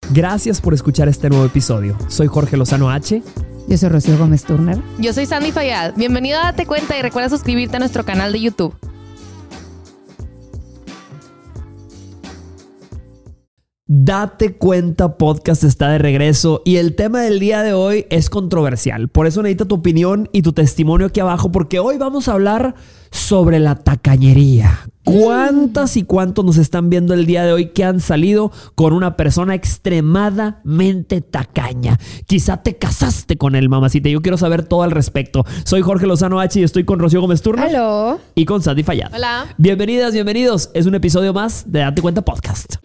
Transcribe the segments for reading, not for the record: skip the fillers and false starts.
Gracias por escuchar este nuevo episodio. Soy Jorge Lozano H. Yo soy Rocío Gómez Turner. Yo soy Sandy Fayad. Bienvenido a Date Cuenta y recuerda suscribirte a nuestro canal de YouTube. Date Cuenta Podcast está de regreso y el tema del día de hoy es controversial. Por eso necesito tu opinión y tu testimonio aquí abajo, porque hoy vamos a hablar sobre la tacañería. ¿Cuántas y cuántos nos están viendo el día de hoy que han salido con una persona extremadamente tacaña? Quizá te casaste con él, mamacita. Yo quiero saber todo al respecto. Soy Jorge Lozano H y estoy con Rocío Gómez Turner. Hello. Y con Sandy Fayad. Hola. Bienvenidas, bienvenidos. Es un episodio más de Date Cuenta Podcast.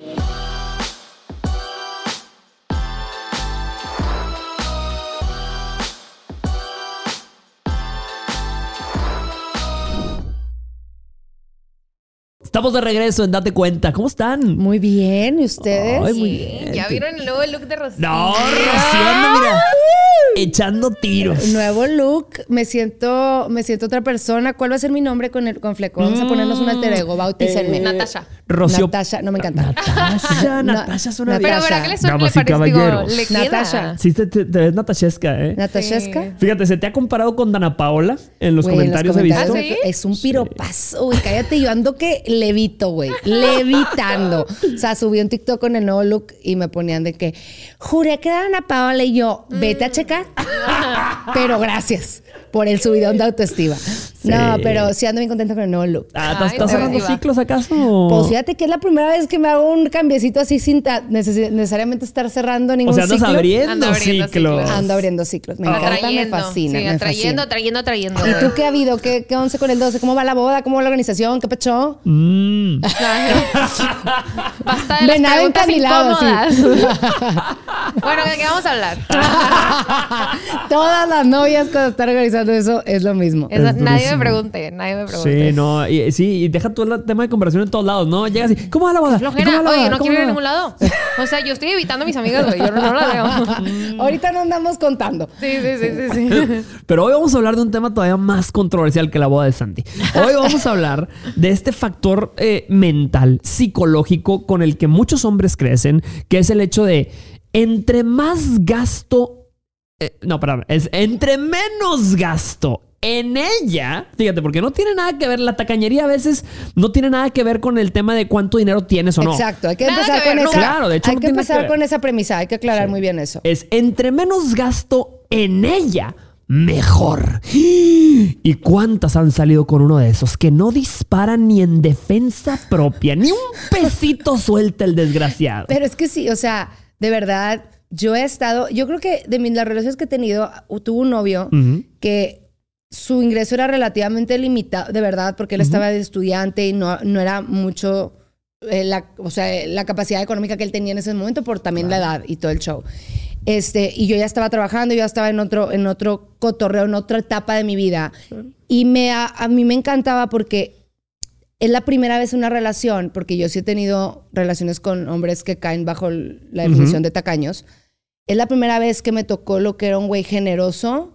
Estamos de regreso en Date Cuenta. ¿Cómo están? Muy bien, ¿y ustedes? Ay, muy bien. ¿Ya vieron el nuevo look de Rocío? No, Rocío anda, mira, echando tiros. Nuevo look, me siento otra persona. ¿Cuál va a ser mi nombre con Fleco? Vamos a ponernos un alter ego, bautícenme. Natasha. Rocío. Natasha, no me encanta. Natasha suena bien. Pero ¿verdad que le suena? Damas Le y parece, digo, caballeros. le queda. Natasha. Sí, te ves natashesca, ¿eh? ¿Natashesca? Sí. Fíjate, se te ha comparado con Dana Paola en los Güey, comentarios, he visto. ¿Ah, sí? Es un piropazo, güey. Cállate, yo ando que levito, güey. Levitando. O sea, subí un TikTok con el nuevo look y me ponían de que juré que era Ana Paola y yo, vete a checar. Pero gracias por el subidón de autoestima. No, pero sí ando bien contenta con el nuevo look. ¿Estás Ay, cerrando diva. ciclos acaso? Pues fíjate que es la primera vez que me hago un cambiecito así sin necesariamente estar cerrando ningún O sea, andas ciclo. abriendo Ando abriendo ciclos. ciclos. Ando abriendo ciclos. Me encanta, me fascina. Sí, me fascina. atrayendo. ¿Y tú qué ha habido? ¿Qué once con el 12? ¿Cómo va la boda? ¿Cómo va la organización? ¿Qué pechó? Basta de las Venado preguntas encandilado, incómodas. Bueno, ¿de qué vamos a hablar? Todas las novias cuando están organizando eso es lo mismo. Nadie me pregunte. Sí, no, y deja todo el tema de conversación en todos lados, ¿no? Llegas y, ¿cómo va la boda? Flojera. Oye, no quiero ir a ningún lado. O sea, yo estoy evitando a mis amigas, güey. Yo no la veo. Ahorita no andamos contando. Sí. Pero hoy vamos a hablar de un tema todavía más controversial que la boda de Sandy. Hoy vamos a hablar de este factor mental, psicológico, con el que muchos hombres crecen, que es el hecho de entre más gasto... entre menos gasto en ella, fíjate, porque no tiene nada que ver, la tacañería a veces no tiene nada que ver con el tema de cuánto dinero tienes o no. Exacto, hay que Nada empezar que ver, con ¿no? esa. Claro, de hecho hay no que tiene empezar que ver. con esa premisa, hay que aclarar muy bien eso. Es entre menos gasto en ella, mejor. ¿Y cuántas han salido con uno de esos que no disparan ni en defensa propia, ni un pesito suelta el desgraciado? Pero es que sí, o sea, de verdad, yo creo que de las relaciones que he tenido, tuve un novio que su ingreso era relativamente limitado, de verdad, porque él estaba de estudiante y no era mucho, la capacidad económica que él tenía en ese momento por también la edad y todo el show. Y yo ya estaba trabajando, yo ya estaba en otro cotorreo, en otra etapa de mi vida. Y a mí me encantaba porque es la primera vez en una relación, porque yo sí he tenido relaciones con hombres que caen bajo la definición de tacaños. Es la primera vez que me tocó lo que era un güey generoso,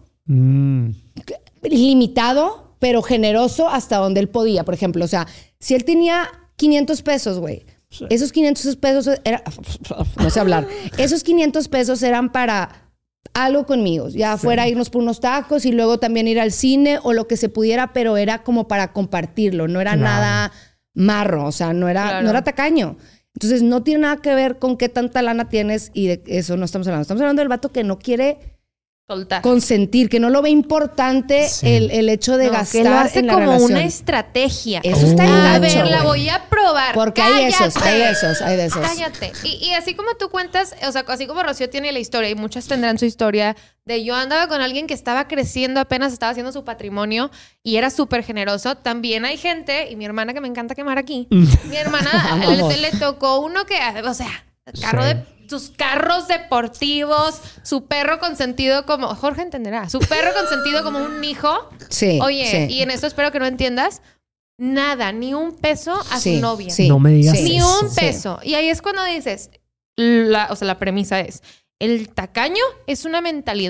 limitado, pero generoso hasta donde él podía. Por ejemplo, o sea, si él tenía 500 pesos, güey, esos 500 pesos no sé hablar. Esos 500 pesos eran para algo conmigo, ya fuera irnos por unos tacos y luego también ir al cine o lo que se pudiera, pero era como para compartirlo, no era nada marro, o sea, no era tacaño. Entonces no tiene nada que ver con qué tanta lana tienes y de eso no estamos hablando. Estamos hablando del vato que no quiere Soltar. consentir, que no lo ve importante el hecho de gastar que lo hace en la como relación. una estrategia. Eso está A gacho, ver, la güey. voy a probar. Porque Cállate. hay de esos. Cállate. Y así como tú cuentas, o sea, así como Rocío tiene la historia y muchas tendrán su historia de yo andaba con alguien que estaba creciendo, apenas estaba haciendo su patrimonio y era súper generoso. También hay gente, y mi hermana que me encanta quemar aquí, mi hermana le tocó uno que, o sea, sus carros deportivos, su perro consentido como... Jorge entenderá. Su perro consentido como un hijo. Sí. Oye, sí. y en esto espero que no entiendas. Nada, ni un peso a Sí, su novia. sí, No me digas Ni eso. un peso. Y ahí es cuando dices... la premisa es... El tacaño es una mentalidad.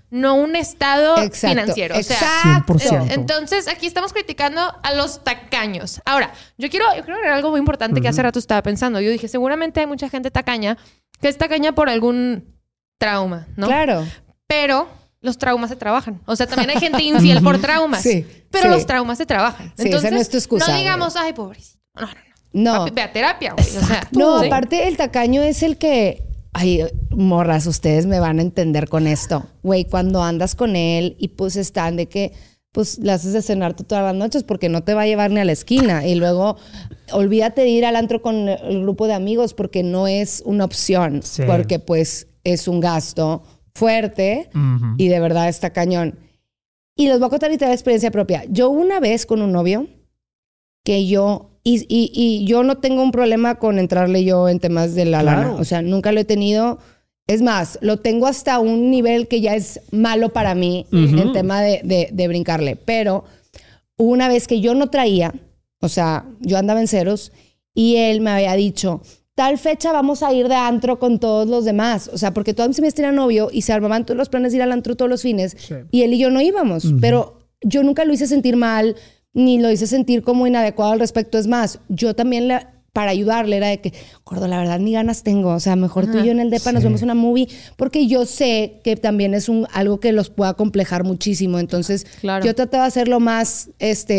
no un estado Exacto, financiero. O sea, exacto. 100%. entonces aquí estamos criticando a los tacaños. Ahora, yo quiero agregar algo muy importante que hace rato estaba pensando. Yo dije, seguramente hay mucha gente tacaña que es tacaña por algún trauma, ¿no? Claro. Pero los traumas se trabajan. O sea, también hay gente infiel por traumas. Sí, pero sí. los traumas se trabajan. Sí, esa no es tu excusa, no digamos, ay, pobrecito. No. No. Papi, ve a terapia, güey. O sea, No, sí. aparte el tacaño es el que... Ay, morras, ustedes me van a entender con esto. Güey, cuando andas con él y pues están de que... Pues le haces de cenar tú todas las noches porque no te va a llevar ni a la esquina. Y luego olvídate de ir al antro con el grupo de amigos porque no es una opción. Sí. Porque pues es un gasto fuerte y de verdad está cañón. Y les voy a contar ahorita la experiencia propia. Yo una vez con un novio que yo... Y yo no tengo un problema con entrarle yo en temas de la lana. O sea, nunca lo he tenido. Es más, lo tengo hasta un nivel que ya es malo para mí en tema de brincarle. Pero hubo una vez que yo no traía, o sea, yo andaba en ceros y él me había dicho, tal fecha vamos a ir de antro con todos los demás. O sea, porque todo el semestre era novio y se armaban todos los planes de ir al antro todos los fines. Sí. Y él y yo no íbamos. Pero yo nunca lo hice sentir mal, ni lo hice sentir como inadecuado al respecto. Es más, yo también para ayudarle era de que, gordo, la verdad ni ganas tengo. O sea, mejor tú y yo en el depa nos vemos una movie, porque yo sé que también es algo que los pueda acomplejar muchísimo. Entonces, yo trataba de hacerlo más,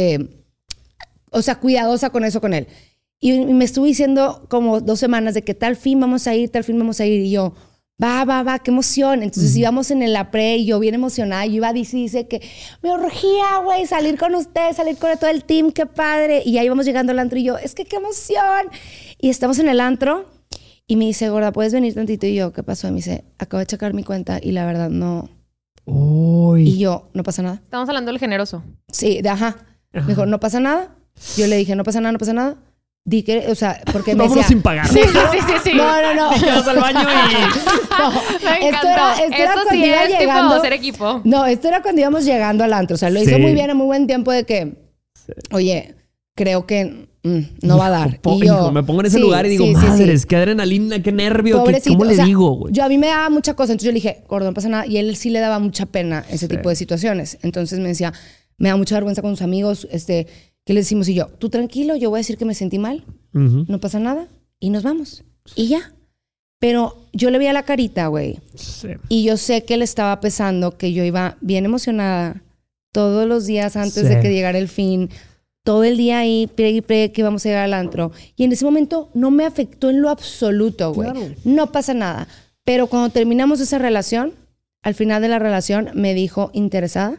o sea, cuidadosa con eso con él. Y me estuve diciendo como 2 semanas de que tal fin vamos a ir. Y yo, va, qué emoción. Entonces íbamos en la pre y yo bien emocionada. Yo iba a dice que me urgía, güey, salir con ustedes, salir con todo el team, qué padre. Y ahí íbamos llegando al antro y yo, es que qué emoción. Y estamos en el antro y me dice, gorda, ¿puedes venir tantito? Y yo, ¿qué pasó? Y me dice, acabo de checar mi cuenta y la verdad no. Uy. Y yo, no pasa nada. Estamos hablando del generoso. Sí, ajá. Me dijo, no pasa nada. Yo le dije, no pasa nada. Di que, o sea, porque me decía... sin pagar. Sí. No. Te quedas al baño y... No, Me encantó. Esto era Eso cuando sí iba es llegando... tipo ser equipo. No, esto era cuando íbamos llegando al antro. O sea, lo hizo muy bien, en muy buen tiempo de que... Oye, creo que no va a dar. Y yo, me pongo en ese lugar y digo, madres, qué adrenalina, qué nervio. ¿Cómo le digo, güey? Yo a mí me daba mucha cosa. Entonces yo le dije, gordo, no pasa nada. Y él sí le daba mucha pena ese tipo de situaciones. Entonces me decía, me da mucha vergüenza con sus amigos, ¿qué le decimos? Y yo, tú tranquilo, yo voy a decir que me sentí mal, no pasa nada, y nos vamos. Y ya. Pero yo le veía la carita, güey. Sí. Y yo sé que le estaba pesando, que yo iba bien emocionada todos los días antes de que llegara el fin, todo el día ahí, que íbamos a llegar al antro. Y en ese momento no me afectó en lo absoluto, güey. Claro. No pasa nada. Pero cuando terminamos esa relación, al final de la relación me dijo, ¿interesada?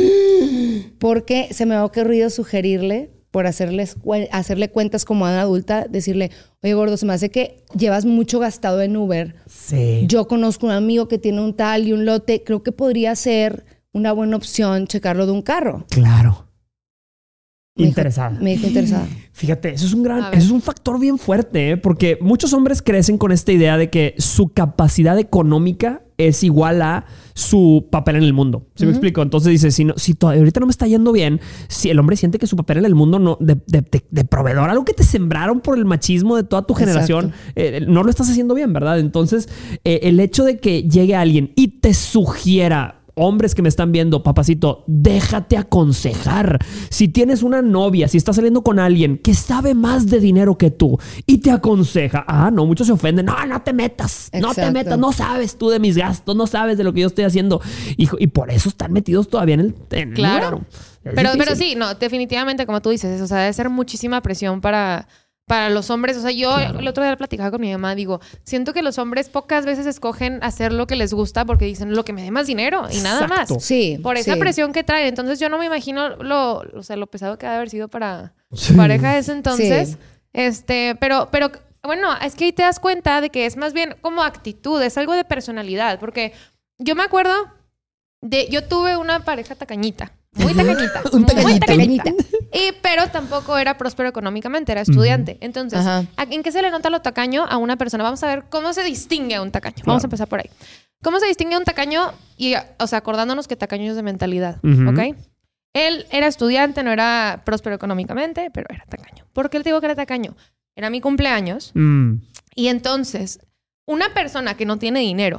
Porque se me ha ocurrido sugerirle, por hacerle cuentas como a adulta, decirle, oye, gordo, se me hace que llevas mucho gastado en Uber. Sí. Yo conozco un amigo que tiene un tal y un lote. Creo que podría ser una buena opción checarlo de un carro. Claro. Interesada. Me dijo interesada. Fíjate, eso es un factor bien fuerte, ¿eh? Porque muchos hombres crecen con esta idea de que su capacidad económica es igual a su papel en el mundo. ¿Sí me explico? Entonces dice, si ahorita no me está yendo bien, si el hombre siente que su papel en el mundo no, de proveedor, algo que te sembraron por el machismo de toda tu generación, no lo estás haciendo bien, ¿verdad? Entonces, el hecho de que llegue alguien y te sugiera, hombres que me están viendo, papacito, déjate aconsejar. Si tienes una novia, si estás saliendo con alguien que sabe más de dinero que tú y te aconseja, no, muchos se ofenden. No te metas. Exacto. No te metas. No sabes tú de mis gastos. No sabes de lo que yo estoy haciendo. Y por eso están metidos todavía en el claro. Pero sí, no, definitivamente, como tú dices, o sea, debe ser muchísima presión para los hombres. O sea, yo el otro día platicaba con mi mamá, digo, siento que los hombres pocas veces escogen hacer lo que les gusta porque dicen lo que me dé más dinero y nada más. Sí. Por esa presión que traen. Entonces yo no me imagino lo pesado que ha de haber sido para su pareja de ese entonces. Sí. Pero bueno, es que ahí te das cuenta de que es más bien como actitud, es algo de personalidad. Porque yo me acuerdo yo tuve una pareja tacañita. Muy tacañita. Muy tacañita. Pero tampoco era próspero económicamente, era estudiante. Entonces, ¿en qué se le nota lo tacaño a una persona? Vamos a ver cómo se distingue a un tacaño. Claro. Vamos a empezar por ahí. ¿Cómo se distingue a un tacaño? Y, o sea, acordándonos que tacaño es de mentalidad, ¿ok? Él era estudiante, no era próspero económicamente, pero era tacaño. ¿Por qué él te digo que era tacaño? Era mi cumpleaños. Y entonces, una persona que no tiene dinero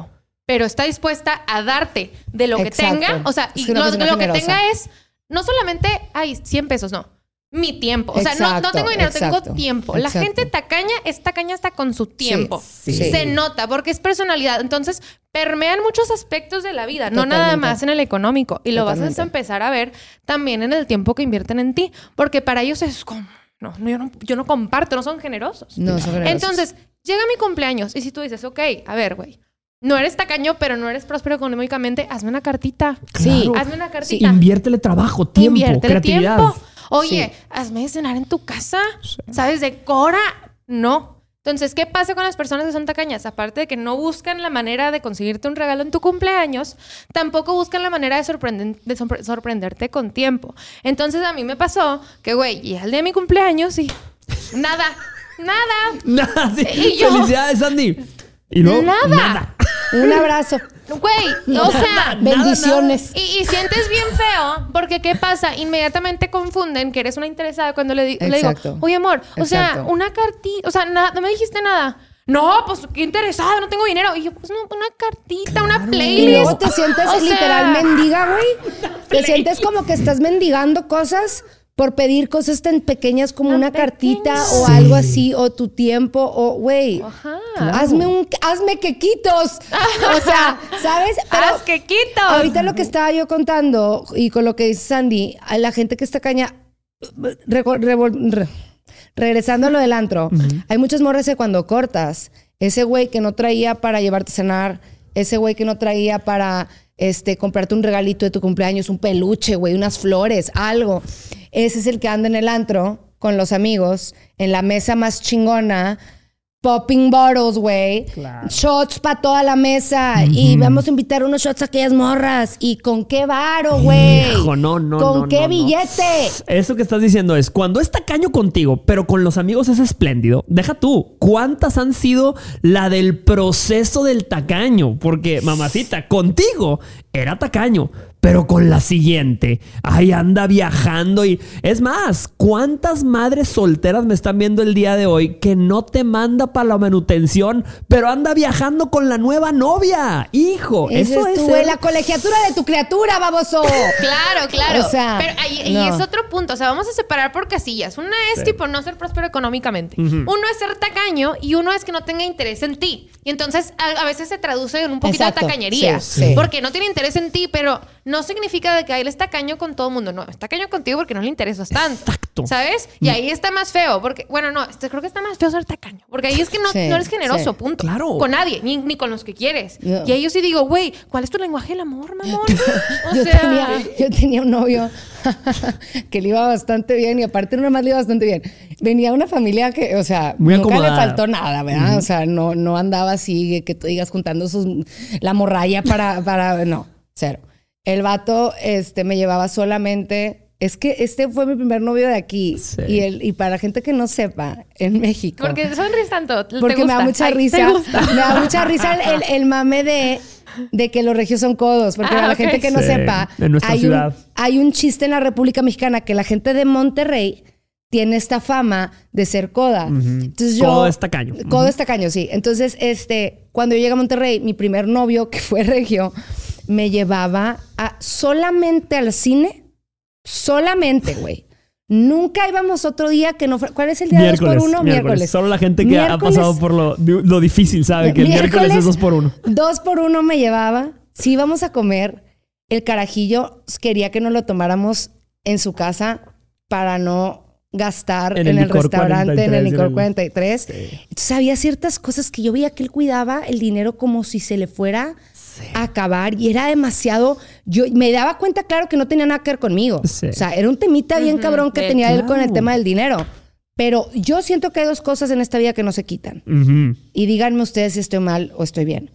pero está dispuesta a darte de lo que tenga. O sea, y lo que tenga es no solamente, 100 pesos, no. Mi tiempo. O sea, no tengo dinero, tengo tiempo. La gente tacaña es tacaña hasta con su tiempo. Sí. Se nota porque es personalidad. Entonces, permean muchos aspectos de la vida, no nada más en el económico. Y lo vas a empezar a ver también en el tiempo que invierten en ti. Porque para ellos es como, yo no comparto, no son generosos. No son generosos. Entonces, llega mi cumpleaños y si tú dices, ok, a ver, güey. No eres tacaño, pero no eres próspero económicamente. Hazme una cartita. Claro. Sí. Hazme una cartita. Sí. Inviértele trabajo, tiempo, creatividad. Tiempo. Oye, hazme de cenar en tu casa. Sí. ¿Sabes? Decora. No. Entonces, ¿qué pasa con las personas que son tacañas? Aparte de que no buscan la manera de conseguirte un regalo en tu cumpleaños, tampoco buscan la manera de sorprenderte con tiempo. Entonces, a mí me pasó que, güey, y al día de mi cumpleaños y nada. Sí. Y yo, felicidades, Sandy. Y luego, nada. Un abrazo. Güey, o sea, bendiciones. Y sientes bien feo, porque ¿qué pasa? Inmediatamente confunden que eres una interesada cuando le digo, oye, amor, o sea, una cartita, o sea, no me dijiste nada. No, pues qué interesada, no tengo dinero. Y yo, pues no, una cartita, una playlist. Y luego te sientes literal mendiga, güey. Te sientes como que estás mendigando cosas por pedir cosas tan pequeñas como una cartita o algo así, o tu tiempo, o güey, hazme quequitos. O sea, ¿sabes? Pero haz quequitos. Ahorita lo que estaba yo contando y con lo que dice Sandy, a la gente que está caña, regresando a lo del antro, hay muchas morras que cuando cortas, ese güey que no traía para llevarte a cenar, ese güey que no traía para comprarte un regalito de tu cumpleaños, un peluche, güey, unas flores, algo. Ese es el que anda en el antro con los amigos, en la mesa más chingona, popping bottles, güey. Claro. Shots para toda la mesa. Y vamos a invitar unos shots a aquellas morras. ¿Y con qué varo, güey? Hijo, no. ¿Con qué billete? Eso que estás diciendo es, cuando es tacaño contigo, pero con los amigos es espléndido, deja tú. ¿Cuántas han sido la del proceso del tacaño? Porque, mamacita, contigo era tacaño, pero con la siguiente, ahí anda viajando y... Es más, ¿cuántas madres solteras me están viendo el día de hoy que no te manda para la manutención, pero anda viajando con la nueva novia? Hijo, eso es... la colegiatura de tu criatura, baboso. Claro. O sea, pero ahí es otro punto. O sea, vamos a separar por casillas. Una es tipo no ser próspero económicamente. Uno es ser tacaño y uno es que no tenga interés en ti. Y entonces a veces se traduce en un poquito de tacañería. Sí. Porque no tiene interés en ti, pero no significa de que él es tacaño con todo el mundo. No, es tacaño contigo porque no le interesas tanto. Exacto. ¿Sabes? Y ahí está más feo. Porque, bueno, no, creo que está más feo ser tacaño. Porque ahí es que no eres generoso, punto. Claro. Con nadie, ni con los que quieres. No. Y ahí yo sí digo, güey, ¿cuál es tu lenguaje del amor, mamón? Yo tenía un novio que le iba bastante bien y aparte nomás le iba bastante bien. Venía una familia que, o sea, muy nunca acomodada. le faltó nada, ¿verdad? O sea, no andaba así que tú digas juntando la morralla para no, cero. El vato me llevaba solamente... Es que fue mi primer novio de aquí. Sí. Y para gente que no sepa, en México... Porque sonríes tanto. Porque me da mucha risa. Me da mucha risa el mame de que los regios son codos. Porque para la gente que no sepa... En nuestra ciudad. Hay un chiste en la República Mexicana que la gente de Monterrey tiene esta fama de ser coda. Entonces codo es tacaño. Codo es tacaño, sí. Entonces, cuando yo llegué a Monterrey, mi primer novio, que fue regio, me llevaba solamente al cine. Solamente, güey. Nunca íbamos otro día que no... ¿Cuál es el día de 2x1? Miércoles. Solo la gente que ha pasado por lo difícil sabe que el miércoles es 2x1. 2x1 me llevaba. Si íbamos a comer, el carajillo quería que nos lo tomáramos en su casa para no gastar en el restaurante, 43, en el licor 43. Sí. Entonces había ciertas cosas que yo veía que él cuidaba el dinero como si se le fuera a acabar y era demasiado... Yo me daba cuenta, claro, que no tenía nada que ver conmigo. Sí. O sea, era un temita bien cabrón que tenía él con el tema del dinero. Pero yo siento que hay dos cosas en esta vida que no se quitan. Y díganme ustedes si estoy mal o estoy bien.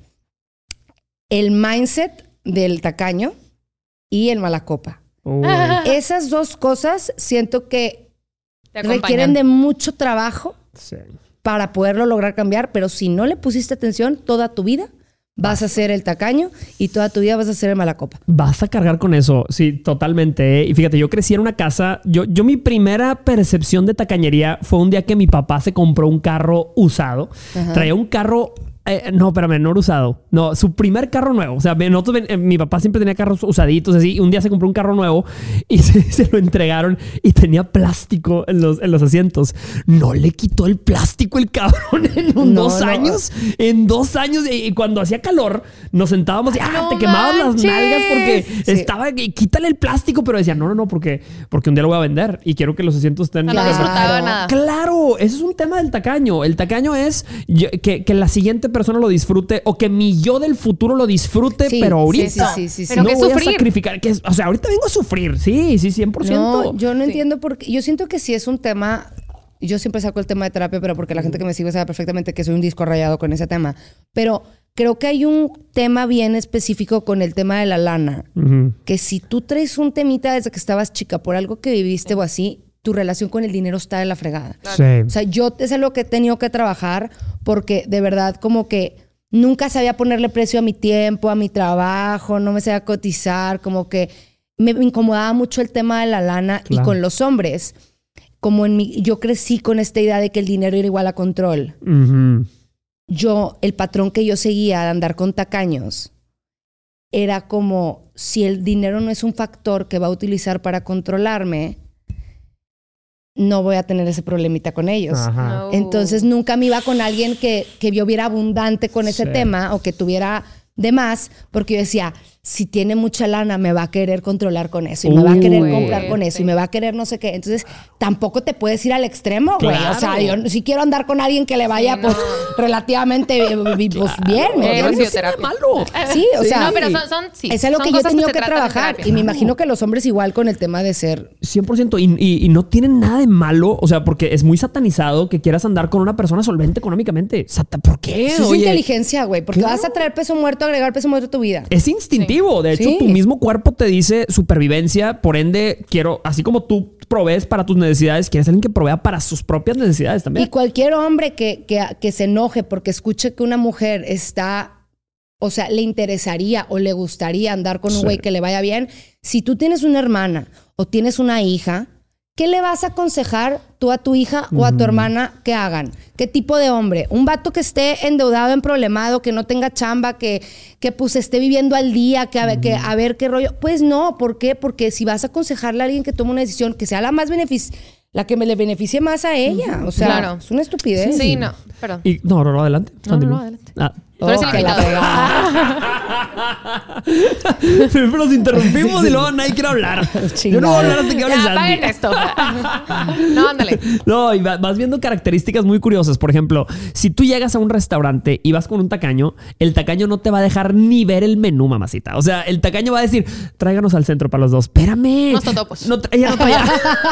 El mindset del tacaño y el mala copa. Esas dos cosas siento que requieren de mucho trabajo para poderlo lograr cambiar, pero si no le pusiste atención toda tu vida, vas a ser el tacaño y toda tu vida vas a ser el mala copa. Vas a cargar con eso, sí, totalmente. Y fíjate, yo crecí en una casa, yo mi primera percepción de tacañería fue un día que mi papá se compró un carro usado. Traía un carro No, espérame, no era usado. No, su primer carro nuevo. O sea, mi papá siempre tenía carros usaditos así. Y un día se compró un carro nuevo y se lo entregaron y tenía plástico en los asientos. No le quitó el plástico el cabrón en 2 años. En 2 años. Y cuando hacía calor, nos sentábamos y te quemabas las nalgas porque estaba... Quítale el plástico. Pero decía, no, porque un día lo voy a vender y quiero que los asientos estén... No disfrutaba nada. Claro, eso es un tema del tacaño. El tacaño es que la siguiente persona lo disfrute o que mi yo del futuro lo disfrute, pero ahorita Pero no que voy sufrir. a sacrificar. O sea, ahorita vengo a sufrir. Sí, 100%. No, yo no entiendo por qué. Yo siento que sí es un tema... Yo siempre saco el tema de terapia, pero porque la gente que me sigue sabe perfectamente que soy un disco rayado con ese tema. Pero creo que hay un tema bien específico con el tema de la lana. Que si tú traes un temita desde que estabas chica por algo que viviste o así, tu relación con el dinero está de la fregada. Sí. O sea, yo es algo que he tenido que trabajar porque de verdad como que nunca sabía ponerle precio a mi tiempo, a mi trabajo, no me sabía cotizar, como que me incomodaba mucho el tema de la lana. Claro. Y con los hombres, como yo crecí con esta idea de que el dinero era igual a control. El patrón que yo seguía de andar con tacaños era como si el dinero no es un factor que va a utilizar para controlarme, no voy a tener ese problemita con ellos. No. Entonces nunca me iba con alguien que yo viera abundante con ese tema o que tuviera de más, porque yo decía, si tiene mucha lana me va a querer controlar con eso y me va a querer comprar con eso y me va a querer no sé qué. Entonces tampoco te puedes ir al extremo, güey. Claro. O sea, yo sí quiero andar con alguien que le vaya pues relativamente pues, bien. ¿Me entiendes? Malo. Sí, o sea, No, pero son es algo son que yo he cosas tenido se que tratan en trabajar terapia. y me imagino que los hombres igual con el tema de ser 100%. Y no tienen nada de malo. O sea, porque es muy satanizado que quieras andar con una persona solvente económicamente. ¿Por qué? Eso es Oye, inteligencia, güey, porque claro. vas a traer peso muerto, agregar peso muerto a tu vida. Es instintivo. De hecho, Sí. tu mismo cuerpo te dice supervivencia. Por ende, así como tú provees para tus necesidades, quieres alguien que provea para sus propias necesidades también. Y cualquier hombre que se enoje porque escuche que una mujer está, o sea, le interesaría o le gustaría andar con un güey que le vaya bien, si tú tienes una hermana o tienes una hija, ¿qué le vas a aconsejar tú a tu hija o a tu hermana que hagan? ¿Qué tipo de hombre? Un vato que esté endeudado, emproblemado, que no tenga chamba, que pues esté viviendo al día, que a ver qué rollo. Pues no, ¿por qué? Porque si vas a aconsejarle a alguien que tome una decisión que sea la que me le beneficie más a ella. O sea, Claro. es una estupidez. Sí, no, perdón. No, adelante. No, adelante. Tú eres el que la invitado. Pero nos interrumpimos y luego nadie quiere hablar. Yo no voy a hablar hasta que hable Ya, Sandy. apaguen esto. No, ándale. No, y vas viendo características muy curiosas. Por ejemplo, si tú llegas a un restaurante y vas con un tacaño, el tacaño no te va a dejar ni ver el menú, mamacita. O sea, el tacaño va a decir, tráiganos al centro para los dos. Espérame. Unos totopos. Ella no traía.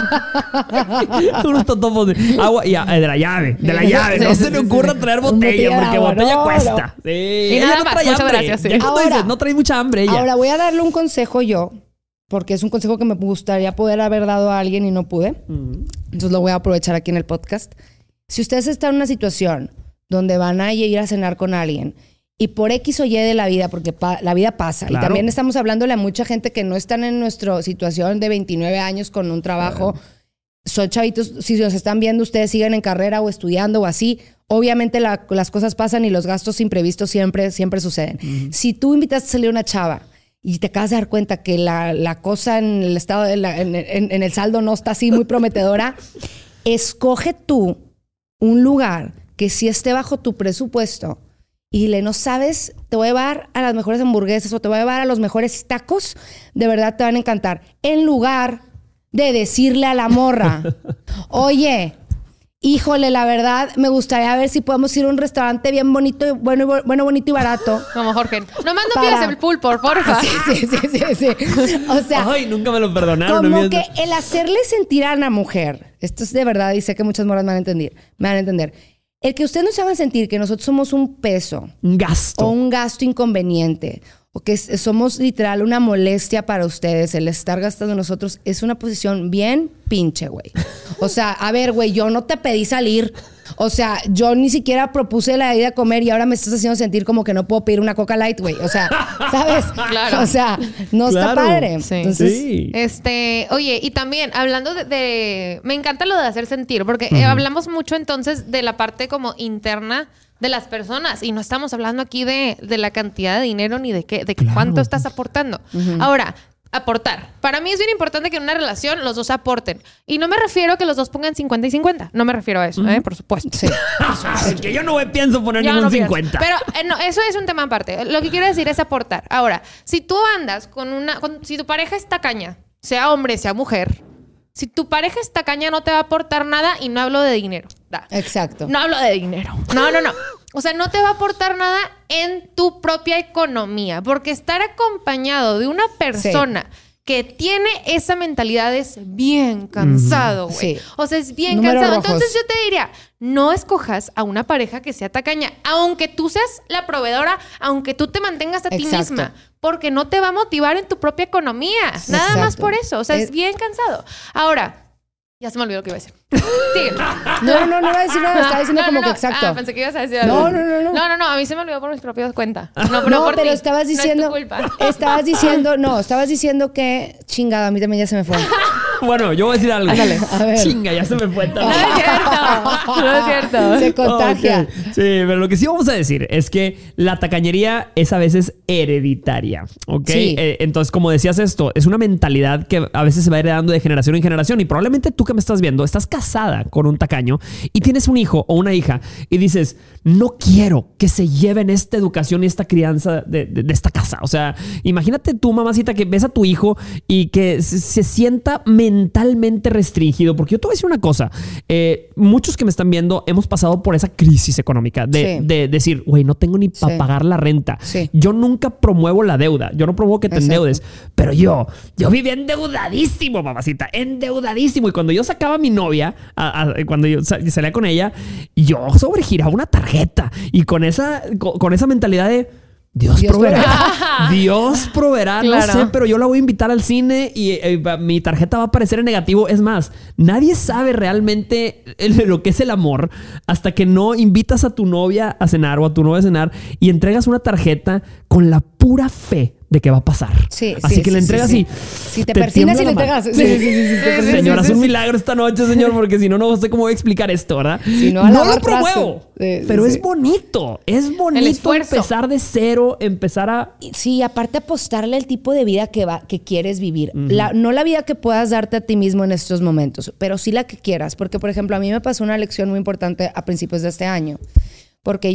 Unos totopos de agua y de la llave. De la llave. No se le ocurra traer botella botella de porque agua, botella no, cuesta. Sí. Ella nada no más, trae muchas hambre. gracias, sí. Ya cuando Ahora- dices, no trae mucha hambre ella. Ahora voy a darle un consejo yo, porque es un consejo que me gustaría poder haber dado a alguien y no pude. Entonces lo voy a aprovechar aquí en el podcast. Si ustedes están en una situación donde van a ir a cenar con alguien y por X o Y de la vida, porque la vida pasa, Claro. y también estamos hablándole a mucha gente que no están en nuestra situación de 29 años con un trabajo, son chavitos, si nos están viendo, ustedes siguen en carrera o estudiando o así, obviamente las cosas pasan y los gastos imprevistos siempre suceden. Si tú invitas a salir a una chava y te acabas de dar cuenta que la cosa en el estado, en el saldo no está así muy prometedora, escoge tú un lugar que sí esté bajo tu presupuesto y dile, no sabes, te voy a llevar a las mejores hamburguesas o te voy a llevar a los mejores tacos, de verdad te van a encantar. En lugar de decirle a la morra, oye, híjole, la verdad, me gustaría ver si podemos ir a un restaurante bien bonito, bonito y barato. Como Jorge. Nomás no Para- pidas el pulpo, porfa. Sí. O sea, Ay, nunca me lo perdonaron. como amigo. que el hacerle sentir a una mujer, esto es de verdad y sé que muchas morras me van a entender. El que ustedes nos hagan sentir que nosotros somos un peso Un gasto. o un gasto inconveniente o que somos literal una molestia para ustedes, el estar gastando en nosotros, es una posición bien pinche, güey. O sea, a ver, güey, yo no te pedí salir. O sea, yo ni siquiera propuse la idea de comer y ahora me estás haciendo sentir como que no puedo pedir una Coca Light, güey. O sea, ¿sabes? Claro. O sea, no está Claro. padre. Sí. Entonces, Sí. Oye, y también hablando de me encanta lo de hacer sentir, porque hablamos mucho entonces de la parte como interna de las personas. Y no estamos hablando aquí de la cantidad de dinero ni de Claro. cuánto estás aportando. Ahora, aportar. Para mí es bien importante que en una relación los dos aporten. Y no me refiero a que los dos pongan 50 y 50. No me refiero a eso, por supuesto. Sí. Que yo no pienso poner Yo ningún no pienso. 50. Pero no, eso es un tema aparte. Lo que quiero decir es aportar. Ahora, si tú andas si tu pareja es tacaña, sea hombre, sea mujer, si tu pareja es tacaña no te va a aportar nada y no hablo de dinero. Exacto. No hablo de dinero. No. O sea, no te va a aportar nada en tu propia economía. Porque estar acompañado de una persona que tiene esa mentalidad es bien cansado, güey. Sí. O sea, es bien Números cansado. rojos. Entonces yo te diría, no escojas a una pareja que sea tacaña. Aunque tú seas la proveedora, aunque tú te mantengas a ti Exacto. misma. Porque no te va a motivar en tu propia economía. Nada más Exacto. por eso. O sea, es bien cansado. Ahora, ya se me olvidó lo que iba a decir. Sigue. No iba a decir nada, estaba diciendo como que exacto. Pensé que ibas a decir algo. No. No, a mí se me olvidó por mis propias cuentas. No, por pero ti. estabas diciendo. No es tu culpa. Estabas diciendo que. Chingada, a mí también ya se me fue. Bueno, yo voy a decir algo. Ándale, a ver. Chinga, ya se me fue No también. es cierto. No es cierto. Se contagia. Ok. Sí, pero lo que sí vamos a decir es que la tacañería es a veces hereditaria, ¿ok? Sí. Entonces, como decías esto, es una mentalidad que a veces se va heredando de generación en generación y probablemente tú que me estás viendo estás casada con un tacaño y tienes un hijo o una hija y dices, no quiero que se lleven esta educación y esta crianza de esta casa. O sea, imagínate tú, mamacita, que ves a tu hijo y que se sienta mentalmente restringido. Porque yo te voy a decir una cosa. Muchos que me están viendo hemos pasado por esa crisis económica de decir, güey, no tengo ni para pagar la renta. Sí. Yo nunca promuevo la deuda. Yo no promuevo que te Exacto. endeudes. Pero yo vivía endeudadísimo, mamacita. Endeudadísimo. Y cuando yo sacaba a mi novia, cuando yo salía con ella, yo sobregiraba una tarjeta. Y con esa mentalidad de Dios proveerá. Dios proveerá. Claro. No sé, pero yo la voy a invitar al cine y mi tarjeta va a aparecer en negativo. Es más, nadie sabe realmente lo que es el amor hasta que no invitas a tu novia a cenar o a tu novia a cenar y entregas una tarjeta con la pura fe de que va a pasar. Sí, así que le entregas y si te persinas y le tiembla la entregas. mano. Sí. Señor, haz un milagro esta noche, señor, porque si no, no sé cómo voy a explicar esto, ¿verdad? Si no, a no lavar lo promuevo, trastes. Sí, pero sí. es bonito. Es El bonito esfuerzo. empezar de cero, empezar a... Sí, aparte apostarle el tipo de vida que quieres vivir. No la vida que puedas darte a ti mismo en estos momentos, pero sí la que quieras. Porque, por ejemplo, a mí me pasó una lección muy importante a principios de este año. Porque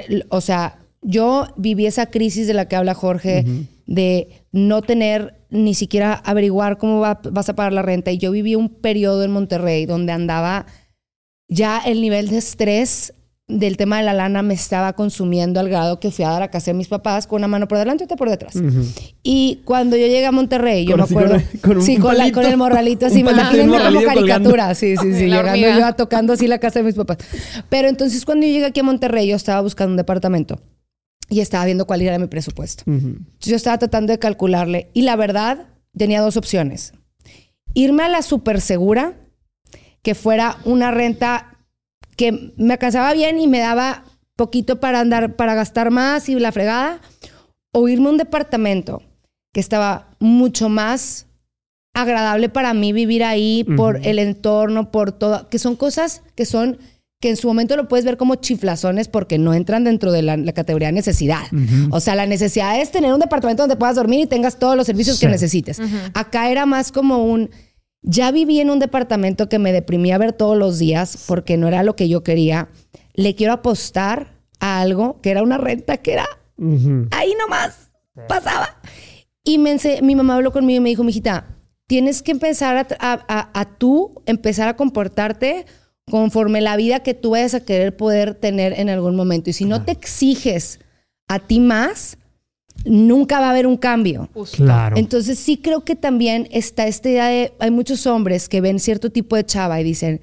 yo viví esa crisis de la que habla Jorge, de no tener ni siquiera averiguar cómo vas a pagar la renta. Y yo viví un periodo en Monterrey donde andaba ya el nivel de estrés del tema de la lana me estaba consumiendo al grado que fui a dar a casa de mis papás con una mano por delante y otra por detrás. Y cuando yo llegué a Monterrey, yo me acuerdo... con un palito, con el morralito así. un Me palito y imagino un como morralito caricatura. Sí. La Llegando hormiga. yo tocando así la casa de mis papás. Pero entonces cuando yo llegué aquí a Monterrey, yo estaba buscando un departamento y estaba viendo cuál era mi presupuesto. Entonces yo estaba tratando de calcularle y la verdad tenía dos opciones. Irme a la super segura, que fuera una renta que me alcanzaba bien y me daba poquito para gastar más y la fregada, o irme a un departamento que estaba mucho más agradable para mí vivir ahí por el entorno, por todo, que son cosas que en su momento lo puedes ver como chiflazones porque no entran dentro de la categoría de necesidad. O sea, la necesidad es tener un departamento donde puedas dormir y tengas todos los servicios que necesites. Acá era más como ya viví en un departamento que me deprimía ver todos los días porque no era lo que yo quería. Le quiero apostar a algo que era una renta que era ahí nomás pasaba. Y mi mamá habló conmigo y me dijo, mijita, tienes que empezar empezar a comportarte conforme la vida que tú vayas a querer poder tener en algún momento. Y si no te exiges a ti más, nunca va a haber un cambio. Claro. Entonces sí creo que también está esta idea de... Hay muchos hombres que ven cierto tipo de chava y dicen...